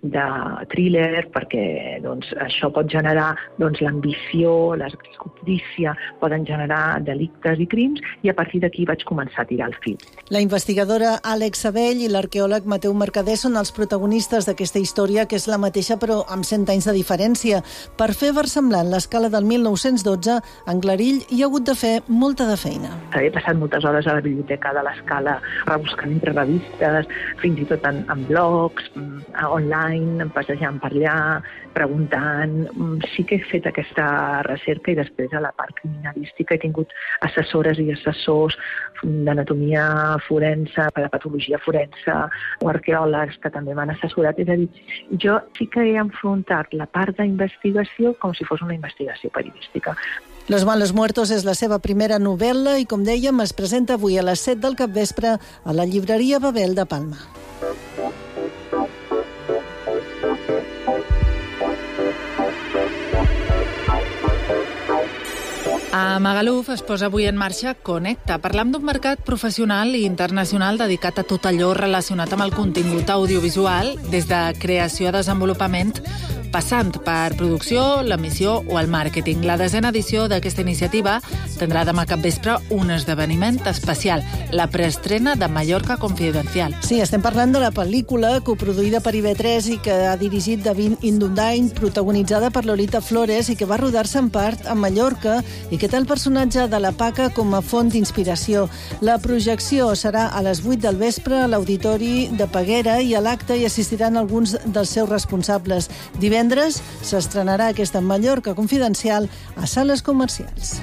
de thriller, perquè doncs, això pot generar doncs, l'ambició, la codícia, poden generar delictes i crims, i a partir d'aquí vaig començar a tirar el fil.
La investigadora Àlex Abell i l'arqueòleg Mateu Mercader són els protagonistes d'aquesta història, que és la mateixa però amb cent anys de diferència. Per fer versemblant l'escala del mil nou-cents dotze, en Clarill hi ha hagut de fer molta de feina.
He passat moltes hores a la biblioteca de l'Escala rebuscant entre revistes, fins i tot en, en blogs, online, passejant per allà, preguntant. Sí que he fet aquesta recerca i després a la part criminalística he tingut assessores i assessors d'anatomia forense, de patologia forense o arqueòlegs que també m'han assessorat. És a dir, jo sí que he enfrontat la part d'investigació com si fos una investigació periodística.
Los malos muertos és la seva primera novel·la i, com dèiem, es presenta avui a les set del capvespre a la llibreria Babel de Palma. A Magaluf es posa avui en marxa Connecta. Parlam d'un mercat professional i internacional dedicat a tot allò relacionat amb el contingut audiovisual, des de creació a desenvolupament, passant per producció, l'emissió o el màrqueting. La desena edició d'aquesta iniciativa tindrà demà capvespre un esdeveniment especial, la preestrena de Mallorca Confidencial. Sí, estem parlant de la pel·lícula coproduïda per I V tres i que ha dirigit David Indundain, protagonitzada per Lolita Flores i que va rodar-se en part a Mallorca i que té el personatge de la Paca com a font d'inspiració. La projecció serà a les vuit del vespre a l'Auditori de Peguera i a l'acte hi assistiran alguns dels seus responsables. Divendres s'estrenarà aquesta Mallorca Confidencial a sales comercials.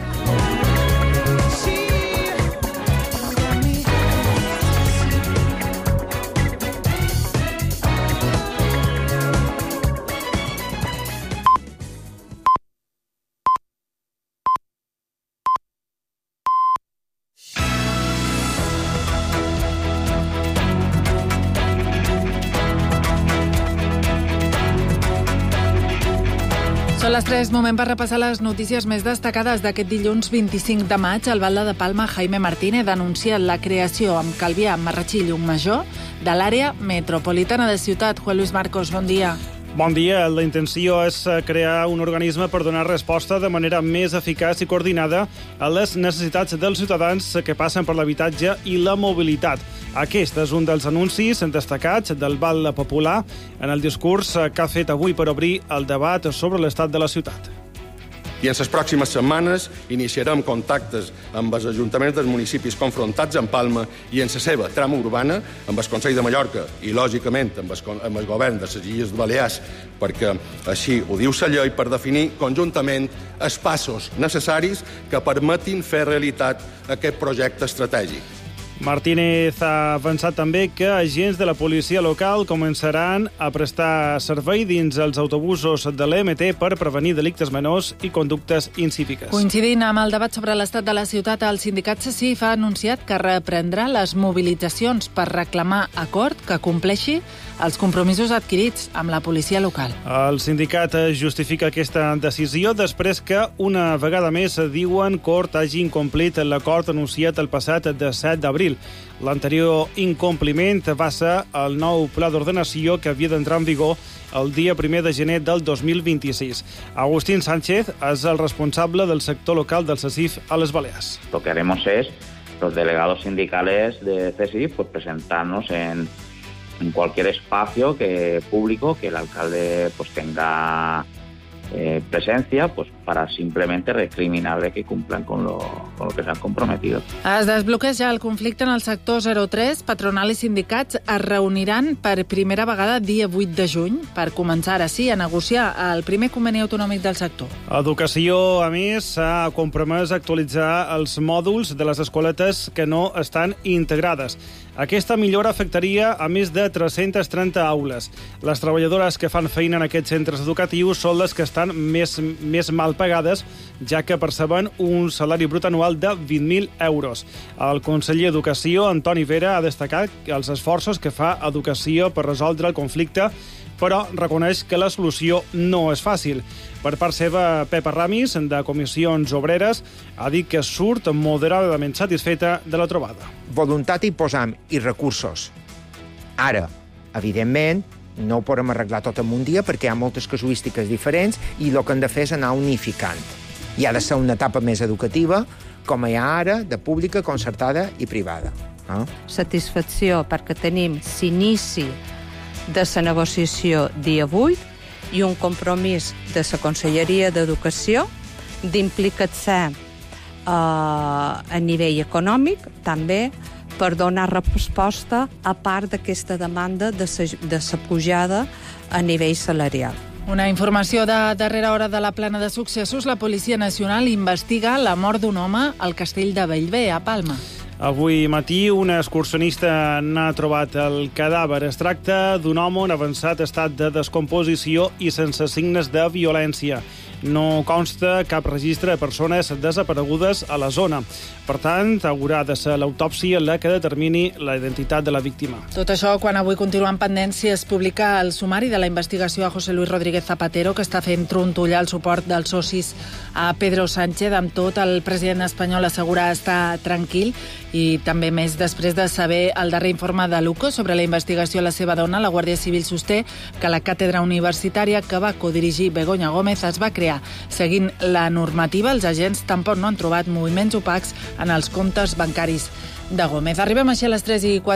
Són les tres, moment per repassar les notícies més destacades d'aquest dilluns vint-i-cinc de maig. El Valde de Palma, Jaime Martínez, ha anunciat la creació amb Calvià, Marratxí i Llucmajor de l'àrea metropolitana de Ciutat. Juan Luis Marcos, bon dia.
Bon dia. La intenció és crear un organisme per donar resposta de manera més eficaç i coordinada a les necessitats dels ciutadans que passen per l'habitatge i la mobilitat. Aquest és un dels anuncis destacats del Valde Popular en el discurs que ha fet avui per obrir el debat sobre l'estat de la ciutat.
I en les pròximes setmanes iniciarem contactes amb els ajuntaments dels municipis confrontats amb Palma i en la seva trama urbana, amb el Consell de Mallorca i, lògicament, amb el, amb el govern de les Illes Balears, perquè així ho diu la llei, per definir conjuntament els passos necessaris que permetin fer realitat aquest projecte estratègic.
Martínez ha avançat també que agents de la policia local començaran a prestar servei dins els autobusos de l'E M T per prevenir delictes menors i conductes incíviques.
Coincidint amb el debat sobre l'estat de la ciutat, el sindicat CECIF ha anunciat que reprendrà les mobilitzacions per reclamar acord que compleixi els compromisos adquirits amb la policia local.
El sindicat justifica aquesta decisió després que una vegada més diuen que Hort hagi incomplit l'acord anunciat el passat de set d'abril. L'anterior incompliment va ser el nou pla d'ordenació que havia d'entrar en vigor el dia primer de gener del dos mil vint-i-sis. Agustín Sánchez és el responsable del sector local del CECIF a les Balears.
Lo que haremos es, los delegados sindicales de CECIF, pues presentarnos en, en cualquier espacio que, público que el alcalde pues tenga Eh, presencia, pues para simplemente recriminarle que cumplan con lo, con lo que se han comprometido.
Es desbloqueja el conflicte en el sector zero tres. Patronal i sindicats es reuniran per primera vegada dia vuit de juny per començar, ara sí, a negociar el primer conveni autonòmic del sector.
Educació, a més, s'ha compromès a actualitzar els mòduls de les escoletes que no estan integrades. Aquesta millora afectaria a més de tres-centes trenta aules. Les treballadores que fan feina en aquests centres educatius són les que estan més, més mal pagades, ja que perceben un salari brut anual de vint mil euros. El conseller d'Educació, Antoni Vera, ha destacat els esforços que fa Educació per resoldre el conflicte, però reconeix que la solució no és fàcil. Per part seva, Pepa Ramis, de Comissions Obreres, ha dit que surt moderadament satisfeta de la trobada.
Voluntat hi posam i recursos. Ara, evidentment,
no ho podem arreglar tot en un dia perquè hi ha moltes casuístiques diferents i el que hem de fer és anar unificant. I ha de ser una etapa més educativa, com hi ha ara, de pública, concertada i privada. Eh?
Satisfacció perquè tenim l'inici de la negociació dia vuit i un compromís de la Conselleria d'Educació d'implicar-se eh, a nivell econòmic, també, per donar resposta a part d'aquesta demanda de sa, de sa pujada a nivell salarial.
Una informació de darrera hora de la plana de successos. La Policia Nacional investiga la mort d'un home al castell de Bellver, a Palma.
Avui matí, una excursionista n'ha trobat el cadàver. Es tracta d'un home en avançat estat de descomposició i sense signes de violència. No consta cap registre de persones desaparegudes a la zona. Per tant, haurà de ser l'autòpsia la que determini la identitat de la víctima.
Tot això quan avui continuen pendents si es publica el sumari de la investigació a José Luis Rodríguez Zapatero, que està fent trontollar el suport dels socis a Pedro Sánchez. Amb tot, el president espanyol assegura estar tranquil i també més després de saber el darrer informe de l'U C O sobre la investigació a la seva dona. La Guàrdia Civil sosté que la càtedra universitària que va codirigir Begoña Gómez es va crear seguint la normativa. Els agents tampoc no han trobat moviments opacs en els comptes bancaris de Gómez. Arribem així a les tres i quatre